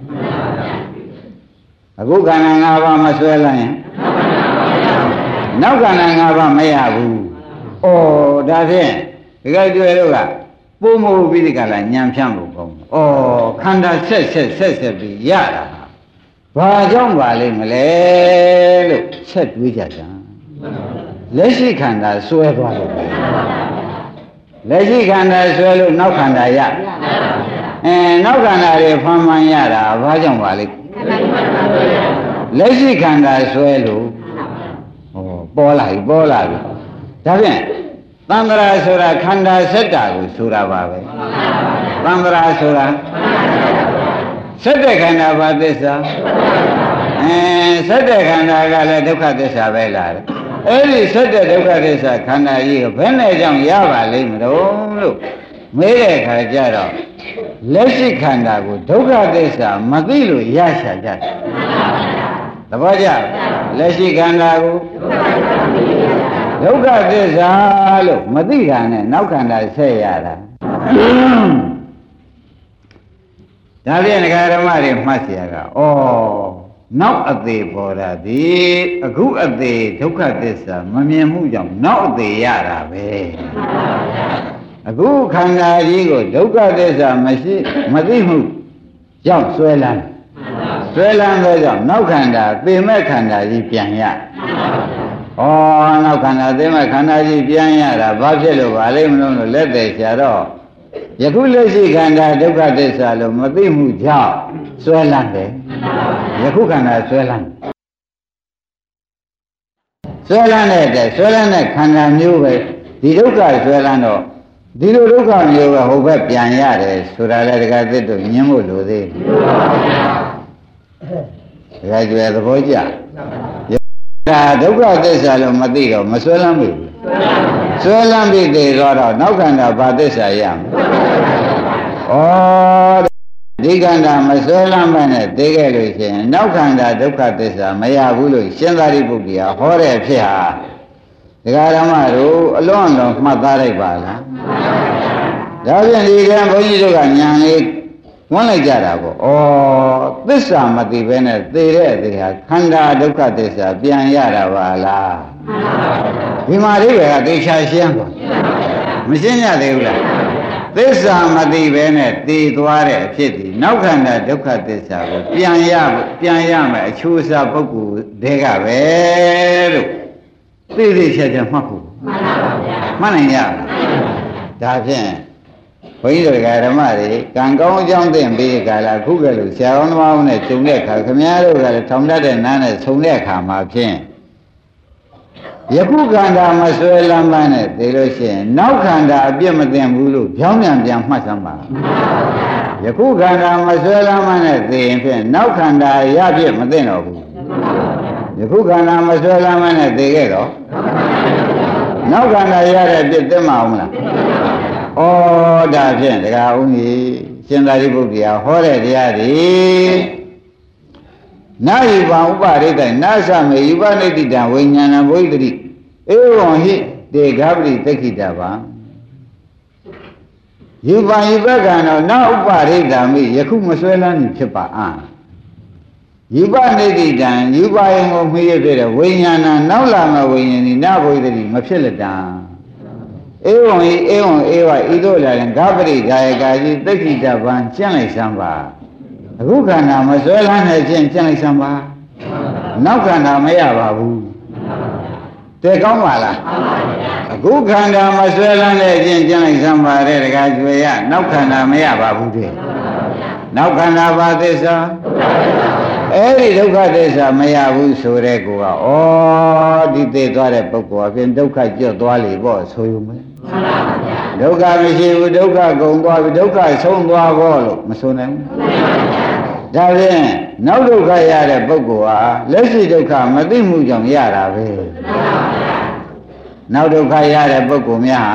S2: အခုခန္ဓာ၅ပါးမဆွဲလိုက်ရင်နောက်ခန္ဓာ၅ပါးမရဘူးဩဒါဖြင့်ဒီကိစ္စတွေတော့ကပုံမဟုတ်ပြီးဒီကလာညံဖြန့်လို့ကောင်းတယ်ဩခန္ဓာဆက်ဆက်ဆက်ဆက်ပြီးရတာဘာကြောင့်ပါလိမ့်မလဲလို့ဆက်တွေးကြတာလက်ရှိခန္ဓာဆွဲသွားတယ်လက်ရှိခန္ဓာဆွဲလို့နောက်ခန္ဓာရအဲနောက်ခန္ဓာတွေဖန်မှန်ရတာဘာကြောင့်ပါလဲလက်ရှိခန္ဓာဆွဲလို့ဟောပေါ်လာပြီပေါ်လာပြီဒါဖြင့်သံဃာဆိုတာခန္ဓာစက်တာကိုဆိုတာပါပဲသံဃာဆိုတာစက်တဲ့ခန္ဓာဘာသစ္စာအဲစက်တဲ့ခန္ဓာကလည်းဒုက္ခသစ္စာပဲလားအဲ့ဒီစက်တဲ့ဒုက္ခသစ္စာခန္ဓာကြီးကိုဘယ်နဲ့ကြောင့်ရပါလိမ့်မလို့လို့မေးတဲ့အခါကျတော့လက်ရှိခန္ဓာကိုဒုက္ခသစ္စာမသိလို့ရရှာကြတယ်သဘောကျလက်ရှိခန္ဓာကိုဒုက္ခသစ္စာလို့မသိတာနဲ့နောက်ခန္ဓာဆက်ရတာဒါဖြင့်ဒကာဓမ္မတွေမှတ်เสียကဩနောက်အသေးပေါ်တာဒီအခုအသေးဒုက္ခသစ္စာမမြင်မှုကြောင့်နောက်အသေးရတာပဲအခုခန္ဓာကြီးကိုဒုက္ခသစ္စာမရှိမသိမှုကြောင့်ဆွဲလန်းဆွဲလန်းသောကြောင့်နောက်ခန္ဓာသိမဲ့ခန္ဓာကြီးပြန်ရဩနောက်ခန္ဓာသိမဲ့ခန္ဓာကြီးပြန်ရတာဘာဖြစ်လို့ပါလိမ့်မလို့လို့လက်သေးချာတော့ယခုလက်ရှိခန္ဓာဒုက္ခသစ္စာလို့မသိမှုကြောင့်ဆွဲလန်းတယ်ယခုခန္ဓာဆွဲလန်းဆွဲလန်းတဲ့ဆွဲလန်းတဲ့ခန္ဓာမျိုးပဲဒီဒုက္ခဆွဲလန်းတော့ဒီလိုဒုက္ခမျိုးပဲဟိုဘက်ပြန်ရတယ်ဆိုတာလေတခါသစ်တို့ညင်းဖို့လိုသေးတခါကျွယ်သဘောကျဒါဒုက္ခသစ္စာလို့မသိတော့မဆွဲလန်းဘူးဆွဲလန်းပြီးသေးတော့နောက်ခန္ဓာဘာသစ္စာရမလဲဩဒီခန္ဓာမဆွဲလန်းမနဲ့သိခဲ့လို့ရှိရင်နောက်ခန္ဓာဒုက္ခသစ္စာမရဘူးလို့ရှင်သာရိပုတ္တရာဟောတဲ့ဖြစ်ဟာဒကာဓမ္မတို့အလွန်အလွန်မှတ်သားလိုက်ပါလားဒါဖြင့်ဒီကံဘုန်းကြီးတို့ကညာလေးဝန်းလိုက်ကြတာပေါ့ဩသစ္စာမသိဘဲနဲ့သိတဲ့သေဟာခန္ဓာဒုက္ခသစ္စာပြန်ရတာပါလားဒီမှာအိဗေကသေချာရှင်းပါမရှင်းရသေးဘူးလားသစ္စာမသိဘဲနဲ့သိသွားတဲ့အဖြစ်ဒီနောက်ခန္ဓာဒုက္ခသစ္စာကိုပြန်ရပြန်ရမယ်အချိုးအစားပုဂ္ဂိုလ်တွေကပဲလို့သိသိချာချာမှတ်ဖို့မှန်ပါဗျာမှတ်နိုင်ရဒါဖြင့်ဘုန်းကြီးတို့ဓမ္မတွေကံကောင်းအကြောင်းသိပြီးကြလားအခုကလို့ဆရာတော်သမားနဲ့ဂျုံတဲ့အခါခမည်းတော်ကလည်းထောင်တတ်တဲ့နားနဲ့ဆုံတဲ့အခါမှာဖြင့်ယခုခန္ဓာမဆွဲလမ်းမနဲ့သိလို့ရှိရင်နောက်ခန္ဓာအပြည့်မသိဘူးလို့ဖြောင်းပြန်ပြန်မှတ်စမ်းပါယခုခန္ဓာမဆွဲလမ်းမနဲ့သိရင်ဖြင့်နောက်ခန္ဓာရပြည့်မသိတော့ဘူးယခုခန္ဓာမဆွဲလမ်းမနဲ့သိခဲ့တော့နောက်ခန္ဓာရတဲ့ပြည့်သိမှာအောင်မလားဩဒါဖြင့်တရားဦးကြီးရှင်သာရိပုတ္တရာဟောတဲ့တရားတွေနာယိပံဥပရိတ္တနာသမေယုပနိတိတံဝိညာဏဘုဒ္ဓတိဧဝံဟိတေဂပတိတက္ခိတဗံယုပံယုပကံတော့နာဥပရိတ္တမိယခုမဆွဲလန်းနေဖြစ်ပါအာယုပနိတိတံယုပယံကိုမှီရဖြစ်တဲ့ဝိညာဏနောက်လာမဲ့ဝိညာဉ်ဒီနာဘုဒ္ဓတိမဖြစ်လက်တံဧဝံဤဧဝံဧဝဤသို့လာရင်ဂပရိဒါယကာကြီးတက္ခိတဗံကျင့်လိုက်စမ်းပါအခုခန္ဓာမဆွဲလန်းတဲ့ချင်းကျင့်လိုက်စမ်းပါနောက်ခန္ဓာမရပါဘူးတဲ့ကောင်းပါလားအခုခန္ဓာမဆွဲလန်းတဲ့ချင်းကျင့်လိုက်စမ်းပါတဲ့တခါကျွေရနောက်ခန္ဓာမရပါဘူးတဲ့နောက်ခန္ဓာဘာသစ္စာအဲ့ဒီဒုက္ခသစ္စာမရဘူးဆိုတဲ့ကိုကဩဒီသိသွားတဲ့ပုဂ္ဂိုလ်အပြင်ဒုက္ခကျွတ်သွားလေပေါ့ဆိုယူမယ်ဒုက္ခမရှိဘူးဒုက္ခကုန်သွားပြီဒုက္ခဆုံးသွားဖို့လို့မဆိုနိုင်ဘူးဒါဖြင့်နောက်ဒုက္ခရတဲ့ပုဂ္ဂိုလ်ဟာလက်ရှိဒုက္ခမသိမှုကြောင့်ရတာပဲနောက်ဒုက္ခရတဲ့ပုဂ္ဂိုလ်များ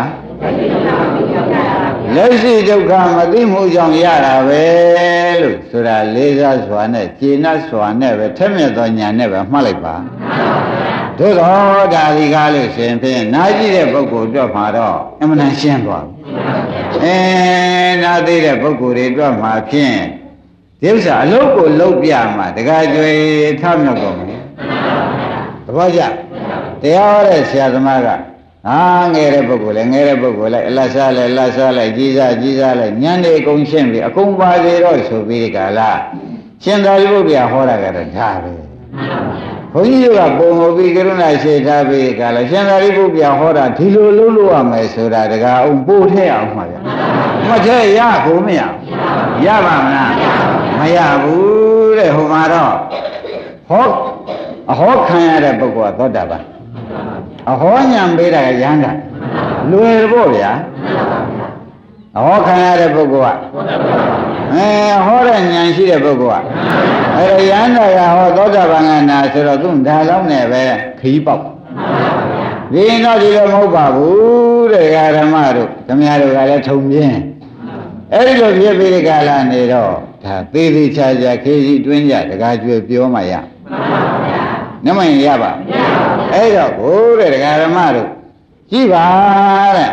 S2: လက်ရှိဒုက္ခမသိမှုကြောင့်ရတာပဲလို့ဆိုတာလေးစားစွာနဲ့ကျေနပ်စွာနဲ့ပဲထက်မြက်သောညာနဲ့ပဲမှတ်လိုက်ပါသို့တော့ဒါဒီကားလို့ရှင်ဖြင့်နားကြည့်တဲ့ပုဂ္ဂိုလ်အတွက်မှာတော့အမှန်တန်ရှင်းသွားပြီအဲနားသိတဲ့ပုဂ္ဂိုလ်တွေအတွက်မှာဖြင့်ဒီဥစ္စာအလုတ်ကိုလုတ်ပြမှာတခါကျွေထမြောက်တော့မယ်သဘောကျတရားဟောတဲ့ဆရာသမားကဟာငယ်တဲ့ပုဂ္ဂိုလ်လည်းငယ်တဲ့ပုဂ္ဂိုလ်လိုက်အလတ်စားလိုက်လက်စားလိုက်ကြီးစားကြီးစားလိုက်ညံနေကုန်ရှင်းပြီအကုန်ပါစေတော့ဆိုပြီးဒီကလာရှင်သာရိပုတ္တရာဟောတာကတော့ဒါပဲဟဘုန်းကြီးကပုံမပြီးကရုဏာရှိထားပြီးကလည်းရှင်သာရိပုတ္တရာဟောတာဒီလိုလုပ်လို့ရမယ်ဆိုတာတကားအောင်ပို့ထည့်အောင်မှာဗျာမထည့်ရကိုမရရပါမလားမရဘူးတဲ့ဟိုမှာတော့ဟောအဟောခံရတဲ့ပုဂ္ဂိုလ်ကသောတာပန်အဟောညာပေးတာကယန္တာလွယ်ဖို့ဗျာအဟောခံရတဲ့ပုဂ္ဂိုလ်ကအဲဟောတဲ့ဉာဏ်ရှိတဲ့ပုဂ္ဂိုလ်ကအဲရဟန္တာကဟောသောတာပန်ကနာဆိုတော့သူဒါလောက်နဲ့ပဲခီးပေါက်ဒီတော့ဒီလိုမဟုတ်ပါဘူးတဲ့ဓမ္မတို့ဓမ္မတို့ကလည်းထုံပြင်းအဲ့ဒီလိုဖြစ်ပြီးဒီကလာနေတော့ဒါသေးသေးချာချာခေးစီတွင်းကြတကားကျွေပြောမှရနမရင်ရပါအဲ့တော့ဘိုးတဲ့ဓမ္မတို့ကြည့်ပါတဲ့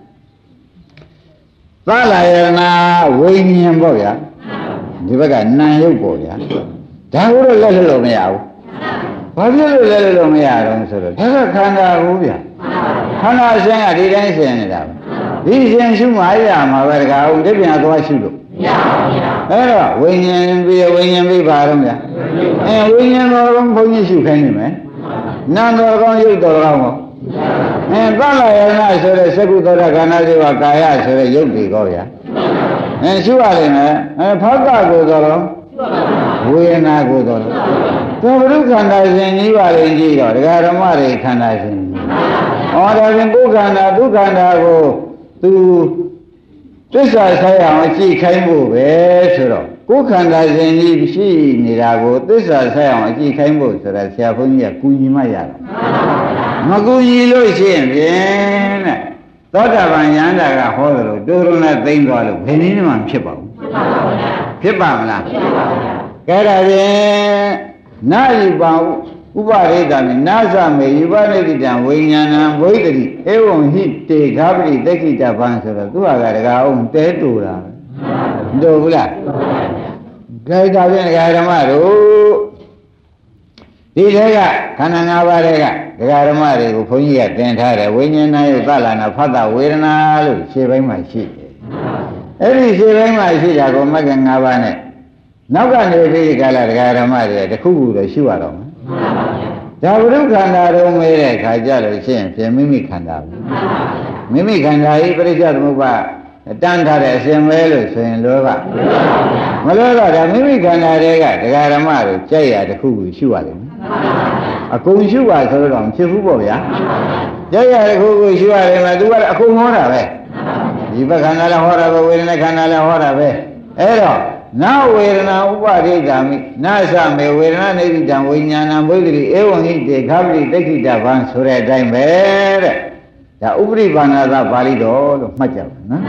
S2: သာလယနာဝိညာဉ်ပေါ့ဗျာဒီဘက်ကနာယုတ်ပေါ့ဗျာဒါကိုတော့လက်လို့မရဘူးဘာဖြစ်လို့လက်လို့မရတော့ဆိုတော့ဒါကခန္ဓာကိုဗျာခန္ဓာအစဉ်ကဒီတိုင်းရှင်နေတာပဲဒီရှင်ရှုမှရမှာပဲတကားဦးတပြန်သွားရှုလို့မရပါဘူးဗျာအဲ့တော့ဝိညာဉ်ပြီးဝိညာဉ်ပြီးပါတော့ဗျာအဲဝိညာဉ်တော်ဘုန်းကြီးရှုခိုင်းနေမယ်နာမ်တော်ကောင်းယုတ်တော်ကောင်းပေါ့အဲသလယနာဆိုတဲ့သက္ကုသောတာခန္ဓာတွေပါကာယဆိုတဲ့ယုတ်တွေကောဗျာအဲရှုရတယ်မယ်အဲဖောက်ကကိုသောတော့ဝေဒနာကိုသောတော့သဗ္ဗရုခန္ဓာရှင်ကြီးပါလေကြီးတော့ဒကာဓမ္မတွေခန္ဓာရှင်ကြီးဩဒါဖြင့်ကိုယ်ခန္ဓာဒုက္ခန္ဓာကိုသူသစ္စာဆိုင်အောင်ကြည့်ခိုင်းဖို့ပဲဆိုတော့ကိုယ်ခန္ဓာရှင်ကြီးရှိနေတာကိုသစ္စာဆိုင်အောင်ကြည့်ခိုင်းဖို့ဆိုတာဆရာဘုန်းကြီးကကူညီမှရတာမကူညီလို့ရှိရင်ဖြင့်တဲ့သောတာပန်ယန္တာကဟောတယ်လို့တိုးရုံနဲ့သိမ့်သွားလို့ဘယ်နည်းမှဖြစ်ပါဘူးဖြစ်ပါမလားကဲဒါဖြင့်နာယိပံဥပရိဒာမိနာသမေယုပနိတိတံဝိညာဏံဝိတ္တိဧဝံဟိတေဃာပတိတက္ခိတပံဆိုတော့သူကတကားအောင်တဲတူတာမတူဘူးလားကဲဒါဖြင့်ဒကာဓမ္မတို့ဒီထဲကခန္ဓာ၅ပါးတွေကဒကာဓမ္မတွေကိုဘုန်းကြီးကတင်ထားတယ်ဝိညာဏယုသလနာဖတ်တာဝေဒနာလို့ခြေပိုင်းမှာရှိတယ်အဲ့ဒီခြေပိုင်းမှာရှိတာကိုမဂ္ဂင်၅ပါးနဲ့နောက်ကနေပြီးဒီကလာဒကာဓမ္မတွေတခုခုတော့ရှိရတော့မယ်ဒါဝိရုခန္ဓာတော့မေးတဲ့ခါကြလို့ရှိရင်ပြင်မိမိခန္ဓာမိမိခန္ဓာဤပရိစ္ဆေသမုပ္ပါတန်းထားတဲ့အရှင်မဲလို့ဆိုရင်လောဘမလောတော့ဒါမိမိခန္ဓာတွေကဒကာဓမ္မတွေကြိုက်ရတခုခုရှိရလိမ့်မယ်အကုန်ရှိပါဆိုတော့မဖြစ်ဘူးပေါ့ဗျာကြိုက်ရတခုခုရှိရတယ်မှာသူကအကုန်ဟောတာပဲဒီဘက်ခန္ဓာလည်းဟောတာပဲဝေဒနာခန္ဓာလည်းဟောတာပဲအဲ့တော့နာဝေဒနာဥပဒိတာမိနာသမေဝေဒနာနေတိတံဝိညာဏံဝိတ္တိဧဝံဟိတေခာပတိတက္ခိတဗံဆိုတဲ့အတိုင်းပဲတဲ့ဒါဥပရိပါဏာသပါဠိတော်လို့မှတ်ကြပါနော်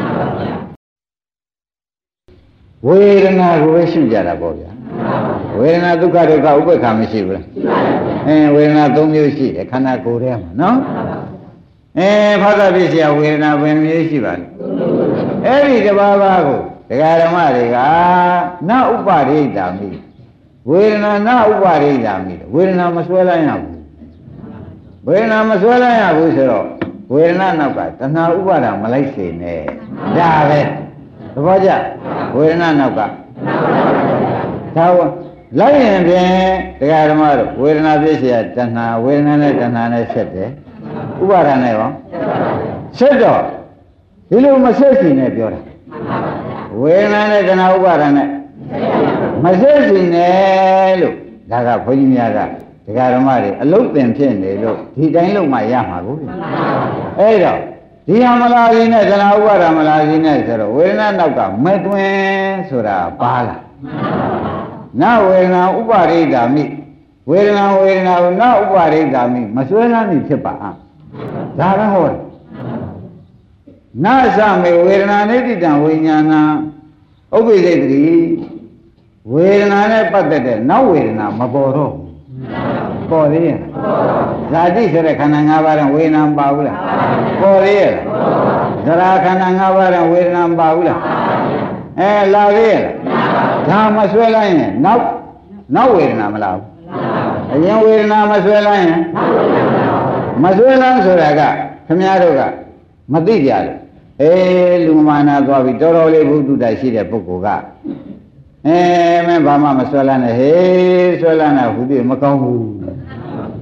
S2: ဝေဒနာကိုပဲရှုကြတာပေါ့ဗျာဝေဒနာဒုက္ခဒုက္ခဥပ္ပခါမရှိဘူးလားအဲဝေဒနာ၃မျိုးရှိတယ်ခန္ဓာကိုယ်ထဲမှာနော်အဲဖသပိစယဝေဒနာဘယ်မျိုးရှိပါလဲအဲ့ဒီတစ်ပါးပါးကိုဒကာဓမ္မတွေကနာဥပရိဒာမိဝေဒနာနာဥပရိဒာမိဝေဒနာမဆွဲလိုက်ရဘူးဝေဒနာမဆွဲလိုက်ရဘူးဆိုတော့ဝေဒနာနောက်ကတဏှာဥပါဒမလိုက်စေနဲ့ဒါပဲသဘောကျဝေဒနာနောက်ကဒါလိုက်ရင်ဖြင့်တရားဓမ္မတို့ဝေဒနာပြည့်စရာတဏှာဝေဒနာနဲ့တဏှာနဲ့ဆက်တယ်ဥပါဒနဲ့ရောဆက်တော့ဒီလိုမဆက်စီနဲ့ပြောတာဝေဒနာနဲ့တဏှာဥပါဒနဲ့မဆက်စီနဲ့လို့ဒါကဘုန်းကြီးများကတရားဓမ္မတွေအလုတ်သင်ဖြစ်နေလို့ဒီတိုင်းလို့မှရမှာကိုအဲ့တော့ဒီဟာမလာခြင်းနဲ့သနာဥပါဒမလာခြင်းနဲ့ဆိုတော့ဝေဒနာနောက်ကမသွင်းဆိုတာပါလားနဝေဒနာဥပါရိဒာမိဝေဒနာဝေဒနာကိုနဥပါရိဒာမိမဆွဲလန်းမိဖြစ်ပါဒါပဲဟောတယ်နသမေဝေဒနာနိတိတံဝိညာဏဥပ္ပိစိတ်တိဝေဒနာနဲ့ပတ်သက်တဲ့နောက်ဝေဒနာမပေါ်တော့ပေါ်သေးရဲ့ဇာတိဆိုတဲ့ခန္ဓာ၅ပါးနဲ့ဝေဒနာမပါဘူးလားပေါ်သေးရဲ့ဇရာခန္ဓာ၅ပါးနဲ့ဝေဒနာမပါဘူးလားအဲလာသေးရဲ့ဒါမဆွဲလိုက်ရင်နောက်နောက်ဝေဒနာမလာဘူးအရင်ဝေဒနာမဆွဲလိုက်ရင်မဆွဲလန်းဆိုတာကခင်ဗျားတို့ကမသိကြလို့အေးလူမာနာသွားပြီးတော်တော်လေးဘုဒ္ဓတရှိတဲ့ပုဂ္ဂိုလ်ကအဲမင်းဘာမှမဆွဲလန်းနဲ့ဟေးဆွဲလန်းတာဟူပြီးမကောင်းဘူး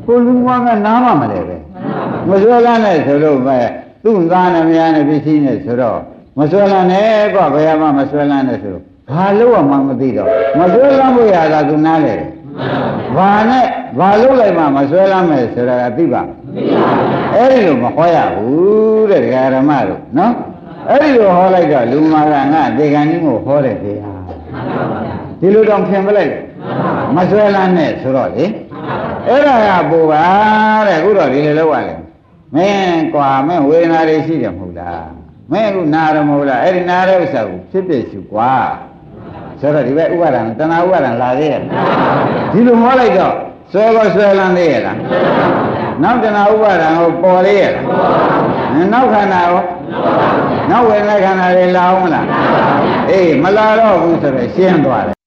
S2: ကိုလူမကနားမမလဲပဲမစွဲလန်းနဲ့ဆိုလို့ပဲသူ့သားနဲ့မယားနဲ့ပစ္စည်းနဲ့ဆိုတော့မစွဲလန်းနဲ့ကွာဘယ်မှာမစွဲလန်းနဲ့ဆိုတော့ဘာလို့မှမသိတော့မစွဲလန်းဖို့ရတာသူနားလေဘာနဲ့ဘာလို့လိုက်မှမစွဲလန်းမယ်ဆိုတာကသိပါအဲ့ဒီလိုမဟောရဘူးတဲ့ဒကာဓမ္မတို့နော်အဲ့ဒီလိုဟောလိုက်တော့လူမကငါဒေဂန်ကြီးကိုဟောတယ်ဗျာဒီလိုတော့ဖြင်ပလိုက်မစွဲလန်းနဲ့ဆိုတော့လေအဲ့ဒါကပူပါတဲ့အခုတော့ဒီလိုလုပ်ရလေမင်းကွာမင်းဝေဒနာတွေရှိတယ်မဟုတ်လားမင်းအခုနာရမဟုတ်လားအဲ့ဒီနာတဲ့ဥစ္စာကိုဖြစ်ဖြစ်ရှုကွာဆိုတော့ဒီဘက်ဥပါဒံတဏှာဥပါဒံလာသေးရဲ့ဒီလိုဟောလိုက်တော့ဆွဲကောဆွဲလန်းသေးရဲ့လားနောက်တဏှာဥပါဒံကိုပေါ်လေးရဲ့လားနောက်ခန္ဓာရောနောက်ဝေဒနာခန္ဓာတွေလာအောင်မလားအေးမလာတော့ဘူးဆိုတော့ရှင်းသွားတယ်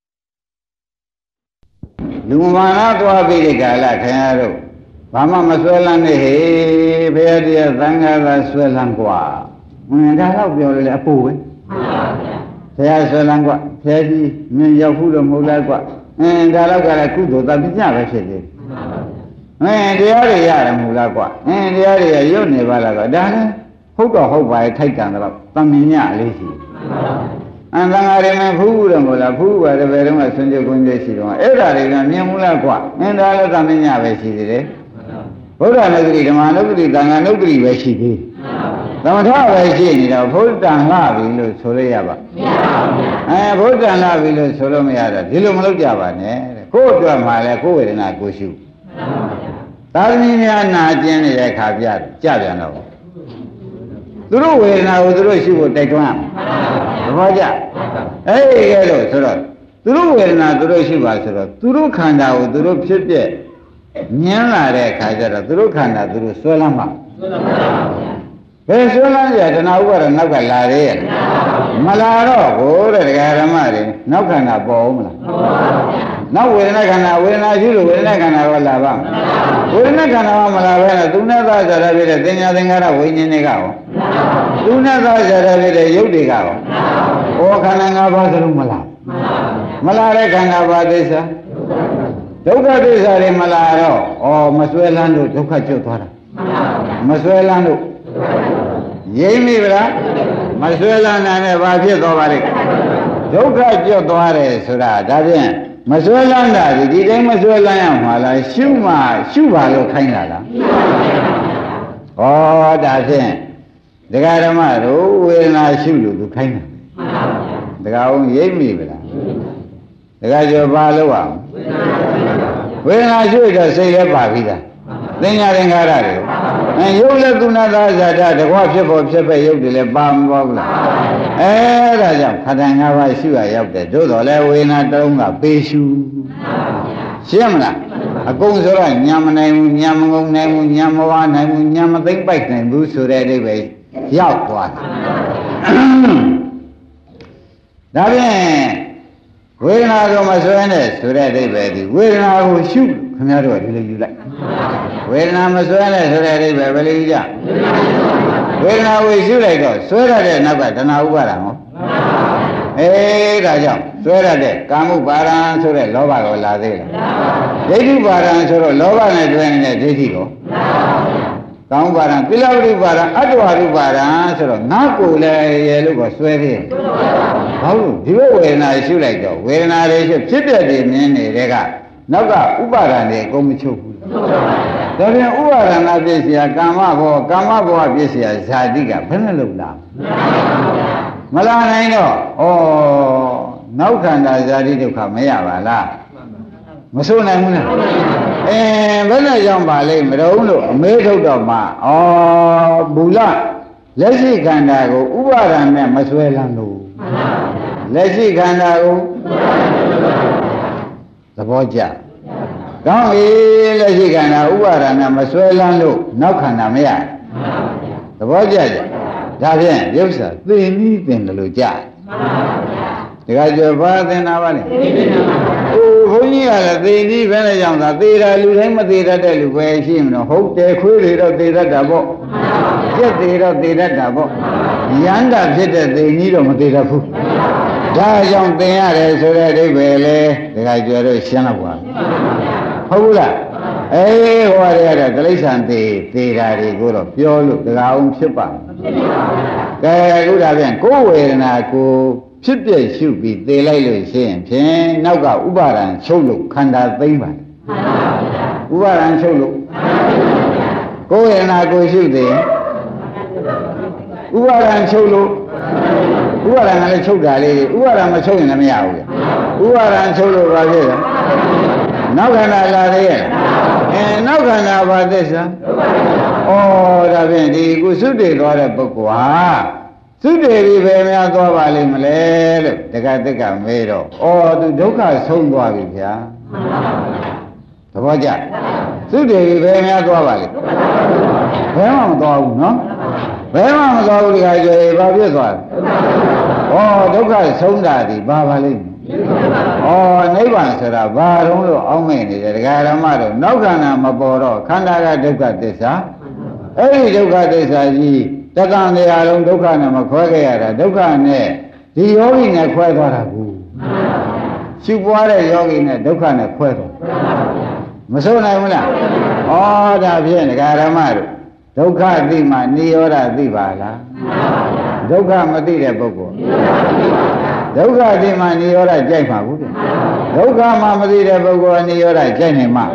S2: လူမာနသွားပြီးဒီကလာခင်ဗျားတို့ဘာမှမဆွဲလန်းနဲ့ဟေးဘုရားတရားသံဃာကဆွဲလန်းกว่าဟင်းဒါတော့ပြောလို့လေအပူပဲဘုရားဆွဲလန်းกว่าဘုရားကြီးမင်းရောက်ဘူးလို့မဟုတ်လားกว่าအင်းဒါတော့ကလည်းကုသိုလ်တပိညပဲဖြစ်သေးအင်းတရားတွေရတယ်မဟုတ်လားกว่าအင်းတရားတွေရုပ်နေပါလားကွာဒါလည်းဟုတ်တော့ဟုတ်ပါရဲ့ထိုက်တန်တော့တမင်ညအလေးရှိအန်သံဃာတွေမှာဖူးဘူးတယ်မို့လားဖူးပါတယ်ဘယ်တော့မှဆွင့်ကြကွင်းကြရှိတော့အဲ့ဒါတွေကမြင်မှုလားကွာအင်းဒါလည်းသမင်းညပဲရှိသေးတယ်ဘုရားနုဂတိဓမ္မနုဂတိသံဃာနုဂတိပဲရှိသေးသမထပဲရှိနေတော့ဘုဒ္ဓံလှပြီလို့ဆိုလို့ရပါမရပါဘူးအဲဘုဒ္ဓံလှပြီလို့ဆိုလို့မရတော့ဒီလိုမလုပ်ကြပါနဲ့တဲ့ကိုယ့်အတွက်မှလည်းကိုယ်ဝေဒနာကိုရှုသာသမီများနာကျင်နေတဲ့ခါပြကြပြန်တော့သူတို့ဝေဒနာကိုသူတို့ရှုဖို့တိုက်တွန်းသဘောကျအဲ့ဒီကဲလို့ဆိုတော့သူတို့ဝေဒနာသူတို့ရှုပါဆိုတော့သူတို့ခန္ဓာကိုသူတို့ဖြစ်ပြမြင်လာတဲ့အခါကျတော့သူတို့ခန္ဓာသူတို့ဆွဲလမ်းမှာဆွဲလမ်းပါဘယ်ဆွဲလမ်းကြတဏှာဥပါဒနောက်ကလာသေးရဲ့မလာတော့ဘိုးတဲ့ဒကာဓမ္မတွေနောက်ခန္ဓာပေါ်ဦးမလားနောက်ဝေဒနာခန္ဓာဝေဒနာရှိလို့ဝေဒနာခန္ဓာကလာပါဝေဒနာခန္ဓာကမလာဘဲနဲ့သူနဲ့သားကြရပြတဲ့သင်ညာသင်္ခါရဝိညာဉ်တွေကရောသူနဲ့သားကြရပြတဲ့ရုပ်တွေကရောဩခန္ဓာ၅ပါးစလုံးမလာမလာတဲ့ခန္ဓာပါသစ္စာဒုက္ခသစ္စာတွေမလာတော့ဩမဆွဲလန်းလို့ဒုက္ခကျွတ်သွားတာမဆွဲလန်းလို့ရိမ့်မိဗလားမဆွဲလန်းနိုင်နဲ့ဘာဖြစ်သွားပါလိမ့်ဒုက္ခကျွတ်သွားတယ်ဆိုတာဒါဖြင့်မဆွဲလန်းတာဒီဒီတိုင်းမဆွဲလန်းရမှာလားရှုမှရှုပါလို့ခိုင်းတာလားဩဒါဖြင့်ဒကာဓမ္မတို့ဝေဒနာရှုလို့သူခိုင်းတာဒကာအောင်ရိမ့်မိဗလားဒကာကျော်ဘာလို့အောင်ဝေဒနာရှုတော့စိတ်လည်းပါပြီလားသင်ညာသင်္ခါရတွေအဲရုပ်လည်းကုဏသာဇာတတကွဖြစ်ဖို့ဖြစ်ပဲရုပ်တွေလည်းပါမပေါ်ဘူးလားအဲဒါကြောင့်ခန္ဓာ၅ပါးရှုရရောက်တယ်သို့တော်လည်းဝေဒနာတုံးကပေးရှုရှင်းမလားအကုန်ဆိုတော့ညာမနိုင်ဘူးညာမငုံနိုင်ဘူးညာမဝါနိုင်ဘူးညာမသိမ့်ပိုက်နိုင်ဘူးဆိုတဲ့အဓိပ္ပာယ်ရောက်သွားတယ်ဒါဖြင့်ဝေဒနာကိုမဆွဲနဲ့ဆိုတဲ့အဓိပ္ပာယ်ဒီဝေဒနာကိုရှုခင်ဗျားတို့ကဒီလိုယူလိုက်ဝေဒနာမဆွဲနဲ့ဆိုတဲ့အဓိပ္ပာယ်ဘယ်လိုယူကြဝေဒနာကိုရှုလိုက်တော့ဆွဲရတဲ့နောက်ကတဏှာဥပါဒံဟောအေးဒါကြောင့်ဆွဲရတဲ့ကာမုပါဒံဆိုတဲ့လောဘကိုလာသေးလားဒိဋ္ဌိပါဒံဆိုတော့လောဘနဲ့တွဲနေတဲ့ဒိဋ္ဌိကိုကောင်းပါဒံကိလဝိပါဒံအတ္တဝရုပါဒံဆိုတော့ငါကိုလည်းရဲ့လို့ကဆွဲသေးဘာလို့ဒီလိုဝေဒနာရှုလိုက်တော့ဝေဒနာတွေဖြစ်ဖြစ်ပြတယ်မြင်နေတဲ့ကနောက်ကဥပါဒံတွေအကုန်မချုပ်ဘူးဒါပြန်ဥပါဒနာပြည့်စရာကာမဘောကာမဘောပြည့်စရာဇာတိကဘယ်နဲ့လုံလားမလာနိုင်တော့ဩနောက်ခန္ဓာဇာတိဒုက္ခမရပါလားမဆိုးနိုင်ဘူးလားအဲဘယ်နဲ့ကြောင့်ပါလိမ့်မတော်လို့အမေးထုတ်တော့မှဩဘူလလက်ရှိခန္ဓာကိုဥပါဒံနဲ့မဆွဲလန်းလို့လက်ရှိခန္ဓာကိုသဘောကျကောင်းပြီလက်ရှိခန္ဓာဥပါဒနာမဆွဲလန်းလို့နောက်ခန္ဓာမရသဘောကျကြဒါဖြင့်ရုပ်စာသိနည်းသိတယ်လို့ကြားဒီကကျော်ဘာသင်တာပါလဲအိုးဘုန်းကြီးကလည်းသိနည်းပဲနဲ့ကြောင့်သာသေတာလူတိုင်းမသေတတ်တဲ့လူပဲရှိမလို့ဟုတ်တယ်ခွေးတွေတော့သေတတ်တာပေါ့ပြက်တွေတော့သေတတ်တာပေါ့ရန္တာဖြစ်တဲ့သိနည်းတော့မသေတတ်ဘူးဒါကြောင့်သင်ရတယ်ဆိုတဲ့အဓိပ္ပာယ်လေဒီကကျော်တို့ရှင်းတော့ပါဟုတ်ဘူးလားအေးဟောရတဲ့တိရစ္ဆာန်သေးသေးတာတွေကိုတော့ပြောလို့တရားအောင်ဖြစ်ပါကဲအခုဒါပြန်ကိုယ်ဝေဒနာကိုဖြစ်ပြရှုပြီးသေလိုက်လို့ရှိရင်ဖြင့်နောက်ကဥပါဒံချုပ်လို့ခန္ဓာသိမ့်ပါတယ်ဥပါဒံချုပ်လို့ကိုယ်ဝေဒနာကိုရှုသေးဥပါဒံချုပ်လို့ဥပါဒံကလည်းချုပ်တာလေးဥပါဒံမချုပ်ရင်လည်းမရဘူးဥပါဒံချုပ်လို့ဘာဖြစ်လဲနောက်ခန္ဓာလာသေးရဲ့အဲနောက်ခန္ဓာဘာသစ္စာဩဒါဖြင့်ဒီကုသုတေသွားတဲ့ပုဂ္ဂိုလ်ဟာသုတေပြီးပဲများသွားပါလိမ့်မလဲလို့တက္ကသက်ကမေးတော့ဩသူဒုက္ခဆုံးသွားပြီဗျာသဘောကျသုတေပြီးပဲများသွားပါလိမ့်ဘယ်မှမသွားဘူးနော်ဘယ်မှမသွားဘူးဒီခါကျရင်ဘာဖြစ်သွားလဲဩဒုက္ခဆုံးတာဒီဘာပါလိမ့်ဩနိဗ္ဗာန်ဆိုတာဘာတုံးလို့အောင်းမဲ့နေတယ်ဒကာရမတို့နောက်ခန္ဓာမပေါ်တော့ခန္ဓာကဒုက္ခသစ္စာအဲ့ဒီဒုက္ခသစ္စာကြီးတက္ကံတရားလုံးဒုက္ခနဲ့မခွဲခဲ့ရတာဒုက္ခနဲ့ဒီယောဂီနဲ့ခွဲသွားတာကူရှုပွားတဲ့ယောဂီနဲ့ဒုက္ခနဲ့ခွဲသွားမဆုံးနိုင်ဘူးလားဩဒါဖြင့်ဒကာရမတို့ဒုက္ခသိမှနိရောဓသိပါလားဒုက္ခမသိတဲ့ပုဂ္ဂိုလ်ဒုက္ခသိမှနိရောဓကြိုက်မှာဘူးဒုက္ခမှမသိတဲ့ပုဂ္ဂိုလ်နိရောဓကြိုက်နေမှာ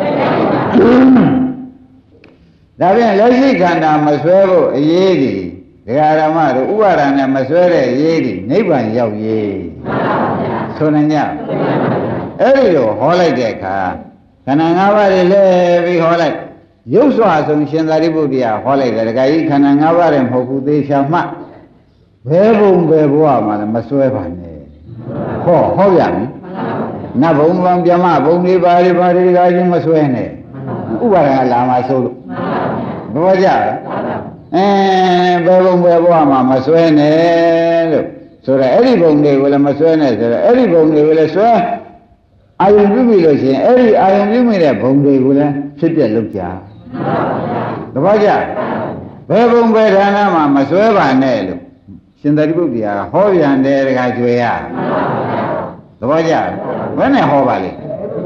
S2: ဒါဖြင့်လက်ရှိခန္ဓာမဆွဲဖို့အရေးကြီးဒကာရမတို့ဥပါဒဏ်နဲ့မဆွဲတဲ့အရေးကြီးနိဗ္ဗာန်ရောက်ရေးဆိုနိုင်ကြအဲ့ဒီလိုဟောလိုက်တဲ့အခါခန္ဓာ၅ပါးတွေလဲပြီးဟောလိုက်ရုပ်စွာဆုံးရှင်သာရိပုတ္တရာဟောလိုက်တယ်ဒကာကြီးခန္ဓာ၅ပါးတွေမဟုတ်ဘူးသေချာမှဘယ်ဘုံဘယ်ဘဝမှာလဲမဆွဲပါနဲ့ဟောဟောရမယ်နတ်ဘုံဘုံပြမဘုံလေးပါးလေးပါးလေးဒကာကြီးမဆွဲနဲ့ဥပါဒဏ်ကလာမှဆိုလို့ဘောကြအဲဘယ်ဘုံဘယ်ဘဝမှာမဆွဲနဲ့လို့ဆိုတော့အဲ့ဒီဘုံတွေကိုလည်းမဆွဲနဲ့ဆိုတော့အဲ့ဒီဘုံတွေကိုလည်းဆွဲအာယုံပြုပြီလို့ရှိရင်အဲ့ဒီအာယုံပြုမိတဲ့ဘုံတွေကိုလည်းဖြစ်ပြလုပ်ကြသဘောကျဘယ်ဘုံဘယ်ဌာနမှာမဆွဲပါနဲ့လို့ရှင်သာရိပုတ္တရာဟောပြန်တယ်တခါကျွေရသဘောကျဘယ်နဲ့ဟောပါလိမ့်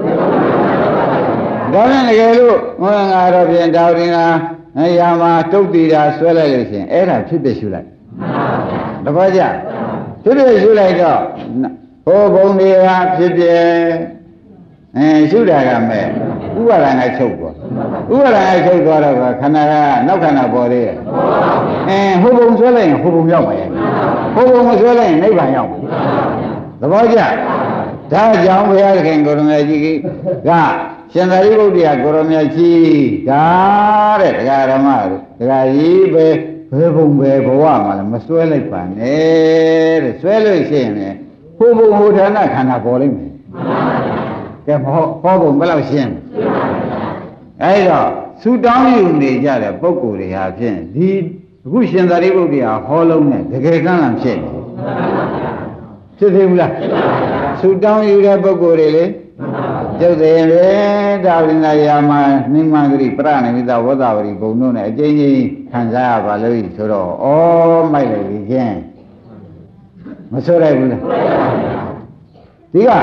S2: ဒါနဲ့တကယ်လို့ဟောငါတော့ပြင်တော်ရင်ကရာမှာတုတ်တည်တာဆွဲလိုက်လို့ရှိရင်အဲ့ဒါဖြစ်ဖြစ်ရှုလိုက်သဘောကျဖြစ်ဖြစ်ရှုလိုက်တော့ဟိုဘုံတွေကဖြစ်ဖြစ်အဲရှုတာကမဲ့ဥပါဒဏ်ကချုပ်သွားဥပါဒဏ်ကချုပ်သွားတော့ခန္ဓာကနောက်ခန္ဓာပေါ်သေးရဲ့အဲဟိုဘုံဆွဲလိုက်ရင်ဟိုဘုံရောက်ပါရဲ့ဟိုဘုံမဆွဲလိုက်ရင်နိဗ္ဗာန်ရောက်သဘောကျဒါကြောင့်ဘုရားသခင်ကိုရမကြီးကရှင်သာရိပုတ္တရာကိုရမကြီးဒါတဲ့တရားဓမ္မတို့တရားကြီးပဲဘယ်ဘုံပဲဘဝမှာလဲမဆွဲလိုက်ပါနဲ့တဲ့ဆွဲလို့ရှိရင်ဟိုဘုံဟိုဌာနခန္ဓာပေါ်လိမ့်မယ်ကဲဟောဟောဘုံဘယ်လောက်ရှင်းအဲ့တော့ဆူတောင်းယူနေကြတဲ့ပုဂ္ဂိုလ်တွေဟာဖြင့်ဒီအခုရှင်သာရိပုတ္တရာဟောလုံးနဲ့တကယ်ကမ်းလမ်းဖြစ်နေဖြစ်သေးဘူးလားဆူတောင်းယူတဲ့ပုဂ္ဂိုလ်တွေလေကျုပ်သေးလေဒါဝိနယာမနှိမန္တိပရဏိမိတဝဒဝရီဘုံတို့နဲ့အကျဉ်းချင်းခံစားရပါလို့ဆိုတော့ဩမိုက်လိုက်ပြီချင်းမဆိုရဘူးလားဒီက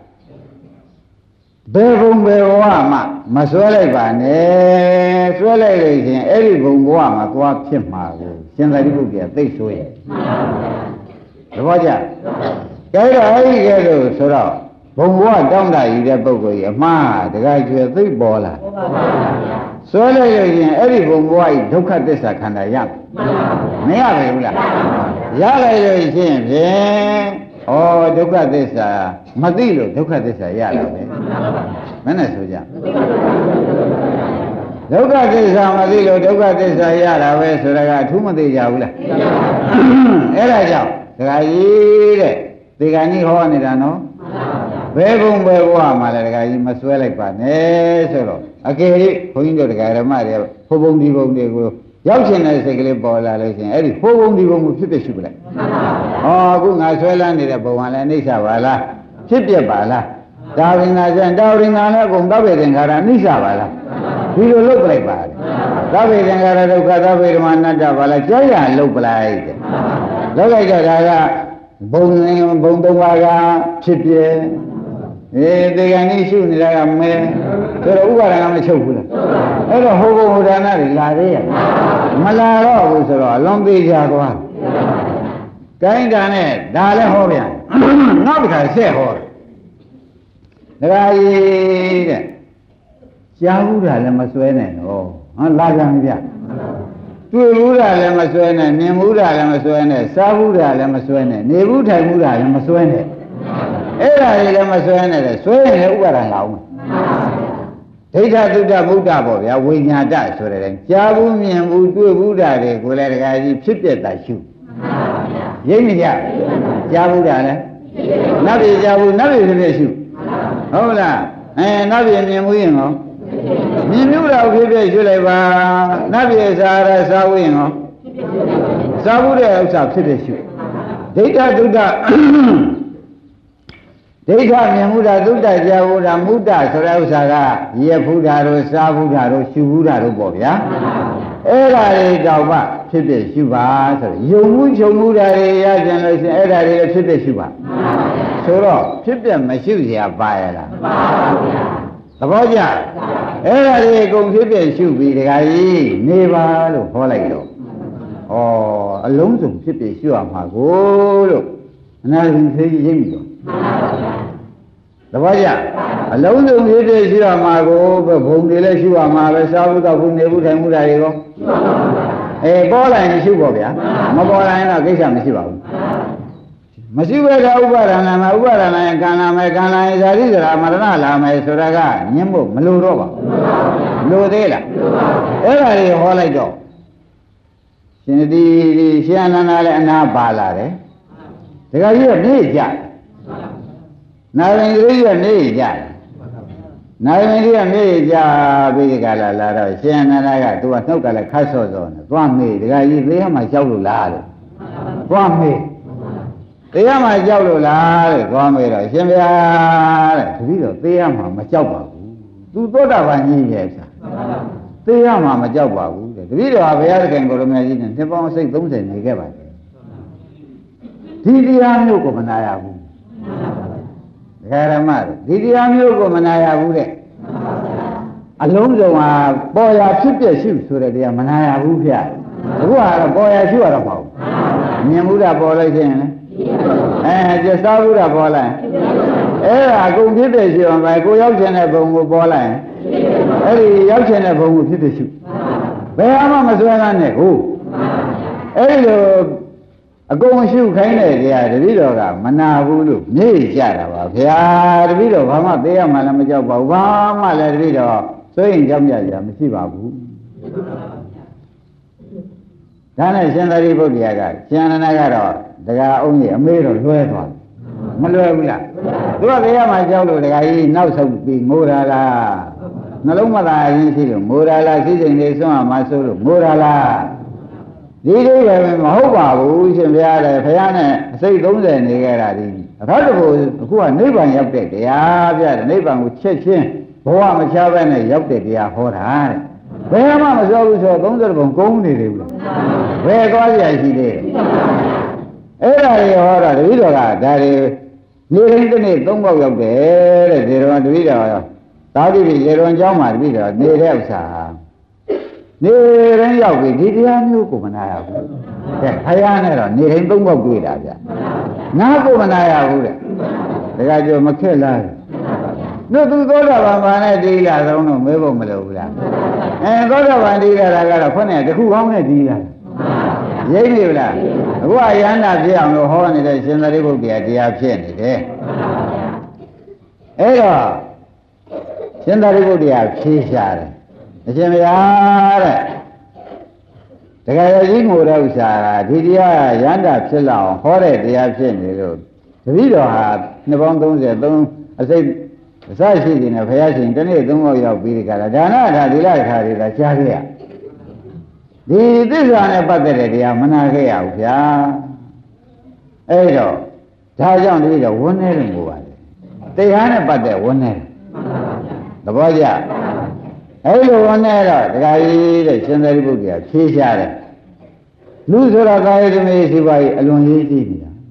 S2: ဘယ်ဘုံဘယ်ဘဝမှမဆွဲလိုက်ပါနဲ့ဆွဲလိုက်လို့ရှင်အဲ့ဒီဘုံဘဝမှာသွားဖြစ်မှာကိုရှင်သာရိပုတ္တရာသိဆိုရဲ့သဘောကျကြဲတော့အဲ့ဒီကဲလို့ဆိုတော့ဘုံဘဝတောင်းတယူတဲ့ပုဂ္ဂိုလ်ကြီးအမှားတကယ်ကျွေသိပေါ်လာဆွဲလိုက်လို့ရှင်အဲ့ဒီဘုံဘဝကြီးဒုက္ခသစ္စာခန္ဓာရမရပါဘူးလားရလိုက်လို့ရှင်ဖြင့်ဩဒုက္ခသစ္စာမသိလို့ဒုက္ခသစ္စာရတာပဲမနဲ့ဆိုကြဒုက္ခသစ္စာမသိလို့ဒုက္ခသစ္စာရတာပဲဆိုတာကအထူးမသိကြဘူးလားအဲ့ဒါကြောင့်ဒကာကြီးတဲ့ဒီကနေ့ဟောနေတာနော်ဘယ်ဘုံဘယ်ဘဝမှာလဲဒကာကြီးမဆွဲလိုက်ပါနဲ့ဆိုတော့အကယ်၍ဘုန်းကြီးတို့ဒကာဓမ္မတွေဟိုဘုံဒီဘုံတွေကိုရောက်ချင်တဲ့စိတ်ကလေးပေါ်လာလို့ရှိရင်အဲ့ဒီဟိုဘုံဒီဘုံကိုဖြစ်ဖြစ်ရှုပလိုက်ဟောအခုငါဆွဲလန်းနေတဲ့ဘုံကလည်းအိဋ္ဌပါလားဖြစ်ပြပါလားဒါဝိညာဉ်ဒါဝိညာဉ်လည်းအကုန်သဗ္ဗေသင်္ခါရအိဋ္ဌပါလားဒီလိုလုပ်ပလိုက်ပါသဗ္ဗေသင်္ခါရဒုက္ခသဗ္ဗေဓမ္မအနတ္တပါလားကြာရလုပ်ပလိုက်တဲ့လုပ်လိုက်တော့ဒါကဘုံဘုံသုံးပါးကဖြစ်ပြအေးဒီကနေ့ရှုနေတာကမဲဆိုတော့ဥပါဒံကမချုပ်ဘူးလားအဲ့တော့ဟိုဘုံဟိုဒါနတွေလာသေးရဲ့မလာတော့ဘူးဆိုတော့အလွန်သေးကြသွားကိုင်းတာနဲ့ဒါလည်းဟောပြန်နောက်တစ်ခါဆက်ဟောတယ်ဒါကြီးတဲ့ကြားဘူးတာလည်းမစွဲနဲ့တော့ဟမ်လာကြမပြတွေ့ဘူးတာလည်းမစွဲနဲ့မြင်ဘူးတာလည်းမစွဲနဲ့စားဘူးတာလည်းမစွဲနဲ့နေဘူးထိုင်ဘူးတာလည်းမစွဲနဲ့အဲ့ဒါတွေလည်းမစွဲနဲ့လေစွဲရင်ဥပါဒံလာအောင်ဒိဋ္ဌသုတ္တဗုဒ္ဓပေါ့ဗျာဝိညာတဆိုတဲ့တိုင်းကြားဘူးမြင်ဘူးတွေ့ဘူးတာတွေကိုလည်းတခါကြီးဖြစ်ပြတာရှုရိပ်မကြကြားဘူးတာလည်းနတ်ပြည်ကြားဘူးနတ်ပြည်ဖြစ်ဖြစ်ရှုဟုတ်လားအဲနတ်ပြည်မြင်ဘူးရင်ဟောမြင်ဘူးတာဖြစ်ဖြစ်ရှုလိုက်ပါနတ်ပြည်စားရစားဝင်းဟောစားဘူးတဲ့ဥစ္စာဖြစ်ဖြစ်ရှုဒိဋ္ဌသုတ္တဒိဋ္ဌမြင်မှုတာသုတ္တကြာဘူးတာမုဒ္ဒဆိုတဲ့ဥစ္စာကရက်ဘူးတာတို့စားဘူးတာတို့ရှုဘူးတာတို့ပေါ့ဗျာအဲ့ဒါတွေတော့မှဖြစ်ဖြစ်ရှုပါဆိုတော့ယုံမှုချုပ်မှုတာတွေရကြလို့ရှိရင်အဲ့ဒါတွေလည်းဖြစ်ဖြစ်ရှုပါဆိုတော့ဖြစ်ဖြစ်မရှုเสียပါရလားပါပါဗျာသဘောကျအဲ့ဒါတွေအကုန်ဖြစ်ဖြစ်ရှုပြီးတခါကြီးနေပါလို့ခေါ်လိုက်တော့ဩအလုံးစုံဖြစ်ဖြစ်ရှုရမှာကိုလို့အနာဂတ်သိရိပ်ပြီတော့သဘောကျအလုံးစုံဖြစ်ဖြစ်ရှုရမှာကိုဘုံတွေလည်းရှုရမှာပဲစားဖို့တော့ဘုနေဖို့ထိုင်မှုတာတွေကောအေးပေါ်လာရင်ရှုပေါ့ဗျာမပေါ်လာရင်တော့ကိစ္စမရှိပါဘူးမရှိဘဲတော့ဥပါဒနာမှာဥပါဒနာရင်ကံလာမယ်ကံလာရင်ဇာတိဇရာမရဏလာမယ်ဆိုတာကညှင်းဖို့မလိုတော့ပါဘူးလိုသေးလားအဲ့ဒါတွေဟောလိုက်တော့ရှင်ဒီရှင်အနန္ဒာလည်းအနာပါလာတယ်တခါကြီးကနေကြနာရင်ကြီးကနေကြနာရင်ကြီးကနေကြပြီးဒီကလာလာတော့ရှင်အနန္ဒာကသူကနှုတ်ကလည်းခတ်ဆော့ဆော့နေသွားမေးတခါကြီးသေးမှကြောက်လို့လားလို့သွားမေးတရားမှကြောက်လို့လားတဲ့သွားမေးတော့ရှင်ဗျာတဲ့တတိတော့တရားမှမကြောက်ပါဘူးသူသောတာပန်ကြီးရဲ့ဆာတရားမှမကြောက်ပါဘူးတဲ့တတိတော့ဘုရားသခင်ကိုလိုမြတ်ကြီးနဲ့နှစ်ပေါင်းစိတ်သုံးဆယ်နေခဲ့ပါတယ်ဒီတရားမျိုးကိုမနာရဘူးဒကာရမတို့ဒီတရားမျိုးကိုမနာရဘူးတဲ့အလုံးစုံဟာပေါ်ရာဖြစ်ပြရှိဆိုတဲ့တရားမနာရဘူးဗျအခုကတော့ပေါ်ရာရှိရတော့မဟုတ်ဘူးမြင်မှုတာပေါ်လိုက်ခြင်းလေအဲကျစားမှုတာပေါ်လိုက်အဲ့ဒါအကုန်ဖြစ်ပြရှိအောင်ပဲကိုရောက်ခြင်းတဲ့ဘုံကိုပေါ်လိုက်အဲ့ဒီရောက်ခြင်းတဲ့ဘုံကိုဖြစ်ပြရှိဘယ်မှမစွဲကားနဲ့ကိုအဲ့ဒီလိုအကုန်ရှုခိုင်းတဲ့တရားတပည့်တော်ကမနာဘူးလို့မြေ့ကြတာပါဗျာတပည့်တော်ဘာမှသိရမှလည်းမကြောက်ပါဘူးဘာမှလည်းတပည့်တော်ဆိုရင်ကြောက်ကြကြမရှိပါဘူးဒါနဲ့ရှင်သာရိပုတ္တရာကရှင်အနန္ဒာကတော့ဒကာအောင်ကြီးအမေတော့လွဲသွားမလွဲဘူးလားသူကသိရမှကြောက်လို့ဒကာကြီးနောက်ဆုတ်ပြီးငိုရလားနှလုံးမသာအရင်ရှိလို့ငိုရလားစိစိမ်လေးဆွမ်းအောင်မဆိုးလို့ငိုရလားဒီလိုပဲမဟုတ်ပါဘူးရှင်ဘုရားလည်းဘုရားနဲ့အစိတ်သုံးဆယ်နေကြတာဒီအခါတကူအခုကနိဗ္ဗာန်ရောက်တဲ့တရားပြတယ်နိဗ္ဗာန်ကိုချက်ချင်းဘဝမချဘဲနဲ့ရောက်တဲ့တရားဟောတာတဲ့ဘယ်မှမပြောဘူးဆိုတော့သုံးဆယ်ပုံကုန်းနေတယ်ဘူးဘယ်သွားကြရှိသေးအဲ့ဒါတွေဟောတာတပည့်တော်ကဒါတွေနေတိုင်းတစ်နေ့သုံးပေါက်ရောက်တယ်တဲ့ဒီတော်တပည့်တော်သာတိပိရေတော်เจ้าမှာတပည့်တော်နေတဲ့ဥစ္စာနေတိုင်းရောက်ပြီဒီတရားမျိုးကိုမနာရဘူးတဲ့ခရနဲ့တော့နေတိုင်းသုံးပေါက်တွေ့တာဗျနားကိုမနာရဘူးတဲ့ဒါကြကြောမခက်လားတို့သူသောတာပန်ဘာနဲ့ဒီလာဆုံးတော့မဲဖို့မလိုဘူးလားအဲသောတာပန်ဒီလာတာကတော့ခွနဲ့တခုကောင်းနဲ့ဒီလာရိပ်နေဗလားအခုအယန္တာဖြစ်အောင်လို့ဟောနေတဲ့ရှင်သာရိပုတ္တရာတရားဖြစ်နေတယ်အဲ့တော့ရှင်သာရိပုတ္တရာဖြေရှာတယ်အရှင်ဘုရားတဲ့တကယ်ကြီးငိုတဲ့ဥစ္စာကဒီတရားရန္တာဖြစ်လောက်ဟောတဲ့တရားဖြစ်နေလို့တပည့်တော်ဟာနှစ်ပေါင်းသုံးဆယ်သုံးအစိတ်အစရှိနေဘုရားရှင်တနေ့သုံးပေါက်ရောက်ပြီးဒီကလာဒါနဒါသီလခါတွေသာကြားခဲ့ရဒီသစ္စာနဲ့ပတ်သက်တဲ့တရားမနာခဲ့ရဘူးဗျာအဲ့တော့ဒါကြောင့်တပည့်တော်ဝန်းနေတယ်ငိုပါလေတရားနဲ့ပတ်သက်ဝန်းနေတယ်သဘောကျအဲ့လိုဝန်းနေတော့ဒကာကြီးတဲ့ရှင်သာရိပုတ္တရာဖြေးရှားတယ်လူဆိုတော့ကာယသမီးရှိပါ යි အလွန်ရေးကြည့်နေတာ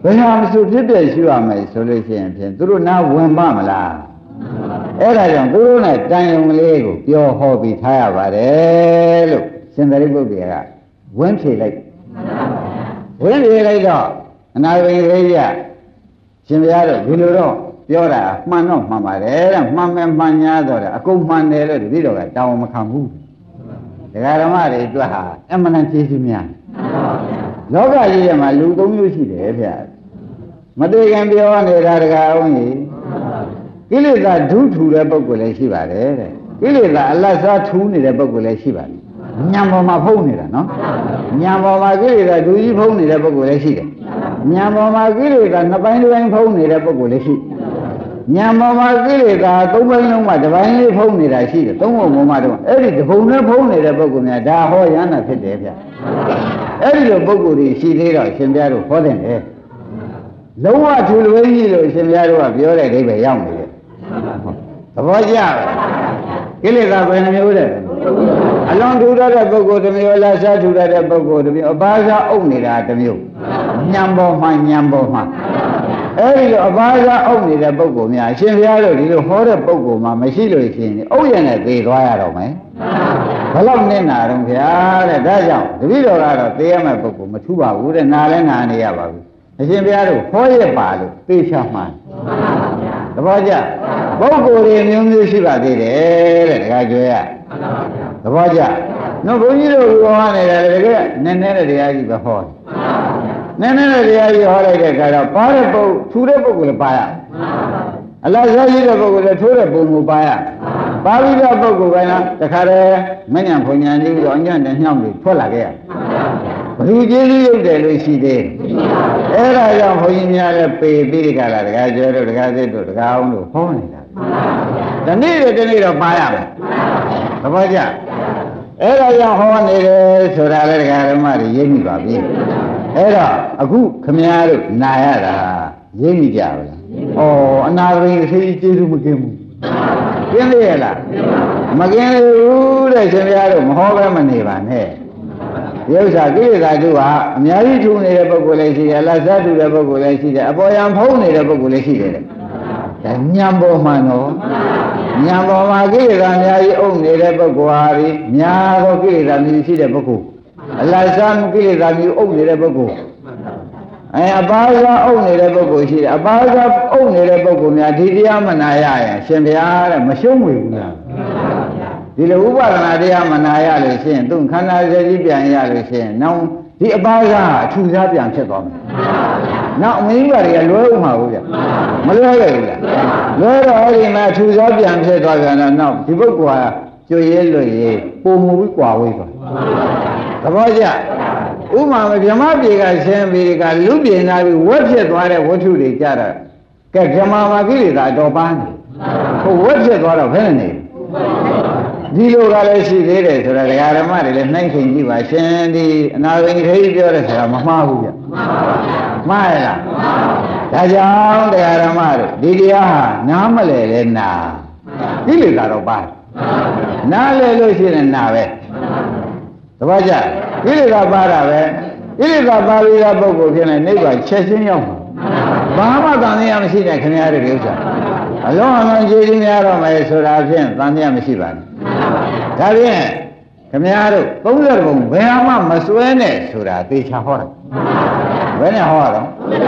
S2: ဘယ်ဟာမဆိုဖြစ်ပြရှိရမယ်ဆိုလို့ရှိရင်ဖြင့်သူတို့နားဝင်ပါမလားအဲ့ဒါကြောင့်သူတို့နဲ့တန်ယုံကလေးကိုပြောဟောပြီးထားရပါတယ်လို့ရှင်သာရိပုတ္တရာကဝင်းဖြေလိုက်ဝင်းဖြေလိုက်တော့အနာဂိရိယရှင်ဘုရားတို့ဒီလိုတော့ပြောတာမှန်တော့မှန်ပါတယ်တဲ့မှန်မယ်မှန်ညာတော့တယ်အကုန်မှန်တယ်လို့တပည့်တော်ကတောင်းမခံဘူးဒကာဓမ္မတွေအတွက်ဟာအမှန်တန်ကျေးဇူးများလောကကြီးထဲမှာလူသုံးမျိုးရှိတယ်ဗျာမတေခင်ပြောနေတာဒကာအောင်ကြီးကိလေသာဒုထူတဲ့ပုဂ္ဂိုလ်လည်းရှိပါတယ်တဲ့ကိလေသာအလတ်စားထူးနေတဲ့ပုဂ္ဂိုလ်လည်းရှိပါတယ်ညံပေါ်မှာဖုံးနေတာနော်ညံပေါ်မှာကိလေသာဒူကြီးဖုံးနေတဲ့ပုဂ္ဂိုလ်လည်းရှိတယ်ညံပေါ်မှာကိလေသာနှစ်ပိုင်းတစ်ပိုင်းဖုံးနေတဲ့ပုဂ္ဂိုလ်လည်းရှိညံပေါ်မှာကိလေသာသုံးပိုင်းလုံးမှာတစ်ပိုင်းလေးဖုံးနေတာရှိတယ်သုံးပုံပေါ်မှာတော့အဲ့ဒီတစ်ပုံနဲ့ဖုံးနေတဲ့ပုဂ္ဂိုလ်များဒါဟောရဟန္တာဖြစ်တယ်ဗျအဲ့ဒီလိုပုဂ္ဂိုလ်တွေရှိသေးတော့ရှင်ဘုရားတို့ဟောတဲ့တယ်လုံးဝထူလွဲကြီးလို့ရှင်ဘုရားတို့ကပြောတဲ့အဓိပ္ပာယ်ရောက်နေတယ်သဘောကျကိလေသာဘယ်နှမျိုးလဲအလွန်ထူရတဲ့ပုဂ္ဂိုလ်တစ်မျိုးလားစားထူရတဲ့ပုဂ္ဂိုလ်တစ်မျိုးအပါးစားအုပ်နေတာတစ်မျိုးညံပေါ်မှညံပေါ်မှအဲ့ဒီလိုအပါးစားအုပ်နေတဲ့ပုဂ္ဂိုလ်များရှင်ဘုရားတို့ဒီလိုဟောတဲ့ပုဂ္ဂိုလ်မှမရှိလို့ရှိရင်အုပ်ရနဲ့သေသွားရတော့မယ်ဘယ်လောက်နဲ့နာတော့ဗျာတဲ့ဒါကြောင့်တပည့်တော်ကတော့သေရမယ့်ပုဂ္ဂိုလ်မထူပါဘူးတဲ့နာလဲနာနေရပါဘူးအရှင်ဘုရားတို့ဟောရပါလို့သေချာမှန်သဘောကျပုဂ္ဂိုလ်တွေမျိုးမျိုးရှိပါသေးတယ်တဲ့တခါကျွဲရသဘောကျနော်ဘုန်းကြီးတို့ဟောနေတယ်တကယ်နည်းနည်းတဲ့တရားကြီးပဲဟောနည်းနည်းတဲ့တရားကြီးဟောလိုက်တဲ့အခါတော့ပါတဲ့ပုဂ္ဂိုလ်ထူတဲ့ပုဂ္ဂိုလ်လည်းပါရအလတ်စားရှိတဲ့ပုဂ္ဂိုလ်လည်းထိုးတဲ့ပုံကိုပါရပါဠိတော်ပုဂ္ဂိုလ်ကလည်းတခါတည်းမညံဖွညာနေပြီးတော့အညံ့တဲ့ညှောင်းတွေထွက်လာခဲ့ရဘုရားကျေးဇူးရုပ်တယ်လို့ရှိသေးအဲ့ဒါကြောင့်ဘုန်းကြီးများလည်းပေပြီးဒီကလာတကားကျွဲတို့တကားစစ်တို့တကားအောင်တို့ဟောနေတာဒီနေ့တနေ့တော့ပါရမယ်သဘောကျအဲ့ဒါကြောင့်ဟောနေတယ်ဆိုတာလည်းဒကာဓမ္မတွေရိပ်မိပါပြီအဲ့တော့အခုခမည်းတော်နာရတာရိပ်မိကြပါလားဩအနာဂိသေကျေးဇူးမကင်းဘူးကင်းလေလားမကင်းဘူးတဲ့ရှင်ဘုရားတို့မဟောပဲမနေပါနဲ့ဒီဥစ္စာကိလေသာတို့ဟာအများကြီးထူနေတဲ့ပုဂ္ဂိုလ်လည်းရှိတယ်အလတ်စားထူတဲ့ပုဂ္ဂိုလ်လည်းရှိတယ်အပေါ်ယံဖုံးနေတဲ့ပုဂ္ဂိုလ်လည်းရှိတယ်ဒါညံပေါ်မှန်တော့ညံပေါ်မှာကိလေသာအများကြီးအုပ်နေတဲ့ပုဂ္ဂိုလ်ဟာဒီများသောကိလေသာမျိုးရှိတဲ့ပုဂ္ဂိုလ်အလတ်စားကိလေသာမျိုးအုပ်နေတဲ့ပုဂ္ဂိုလ်အဲအပါးစားအုပ်နေတဲ့ပုဂ္ဂိုလ်ရှိတယ်အပါးစားအုပ်နေတဲ့ပုဂ္ဂိုလ်များဒီတရားမနာရရင်ရှင်ဘုရားတဲ့မရှုံးဝင်ဘူးလားဒီလိုဥပဒနာတရားမနာရလို့ရှိရင်သူခန္ဓာစက်ကြီးပြန်ရလို့ရှိရင်နောက်ဒီအပါးစားအထူစားပြန်ဖြစ်သွားမယ်နောက်အမင်းကြီးတွေကလွဲဥမှာဘူးဗျမလွဲခဲ့ဘူးလားလွဲတော့အဲ့ဒီမှာအထူစားပြန်ဖြစ်သွားပြန်တော့နောက်ဒီပုဂ္ဂိုလ်ဟာကျွေရဲလွေရဲပုံမူပြီးကွာဝေးသွားသဘောကျဥမာဗြဟ္မပြေကဆင်းပြီးကလူပြေနာပြီးဝက်ဖြစ်သွားတဲ့ဝတ္ထုတွေကြတာကဲဗြဟ္မာမှာကိလေသာတော်ပန်းတယ်ဟိုဝက်ဖြစ်သွားတော့ဘယ်နဲ့နေဒီလိုကလည်းရှိသေးတယ်ဆိုတာဒကာဓမ္မတွေလည်းနှိုင်းခင်ကြည့်ပါရှင်ဒီအနာဂိခေကြီးပြောတဲ့ဆရာမမှားဘူးဗျမှားရလားဒါကြောင့်ဒကာဓမ္မတို့ဒီတရားဟာနားမလဲလဲနာကိလေသာတော့ပါနားလဲလို့ရှိရင်နာပဲသဘောကျကိလေသာပါတာပဲကိလေသာပါပြီးတဲ့ပုဂ္ဂိုလ်ဖြစ်နေနိဗ္ဗာန်ချက်ချင်းရောက်မှာဘာမှတန်တရားမရှိတဲ့ခင်ဗျားတို့ဥစ္စာအလုံးအလုံးကျေးဇူးများတော့မယ်ဆိုတာဖြင့်တန်တရားမရှိပါဘူးဒါဖြင့်ခင်ဗျားတို့သုံးဆယ်ပုံဘယ်မှမစွဲနဲ့ဆိုတာသေချာဟောတာဘယ်နဲ့ဟောတော့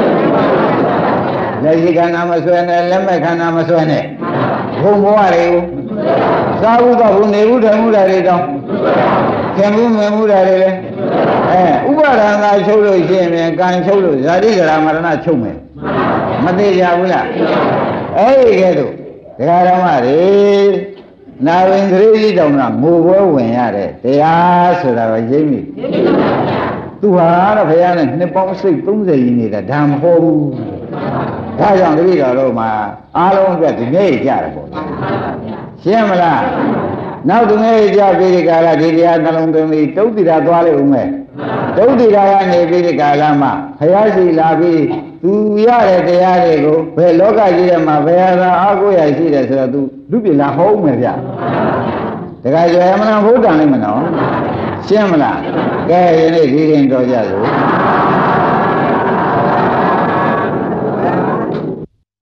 S2: လက်ရှိခန္ဓာမစွဲနဲ့လက်မဲ့ခန္ဓာမစွဲနဲ့ဘုံဘဝတွေကိုသာဝုတော့ဘူးနေဘူးတယ်မှုတာတွေတောင်းခင်ဘူးမမှုတာတွေလေအဲဥပါဒနာချုပ်လို့ရှိရင်ကံချုပ်လို့ဇာတိကရာမရဏချုပ်မယ်မသေးကြဘူးလားအဲ့ဒီကဲတော့ဒကာဓမ္မတွေနာဝင်ကလေးကြီးတောင်ကငိုပွဲဝင်ရတဲ့တရားဆိုတာတော့ရိပ်မိသူဟာတော့ဘုရားနဲ့နှစ်ပေါင်းစိတ်သုံးဆယ်ကြီးနေတာဒါမဟုတ်ဘူးဒါကြောင့်တပည့်တော်တို့မှာအားလုံးအတွက်ဒီနေ့ကြတယ်ပေါ့ရှင်းမလားနောက်ဒီနေ့ကြပြီးဒီကာလဒီတရားနှလုံးသွင်းပြီးတုတ်တိတာသွားလိုက်ဦးမယ်တုတ်တိတာကနေပြီးဒီကာလမှာဘုရားရှိလာပြီးသူရတဲ့တရားတွေကိုဘယ်လောကကြီးထဲမှာဘယ်ဟာအားကိုးရရှိတယ်ဆိုတော့သူလူပြည်လာဟောဦးမယ်ဗျတခါကျရမနာဘုဒ္ဓံလေးမနော်ရှင်းမလားကဲယနေ့ဒီရင်တော်ကြစို့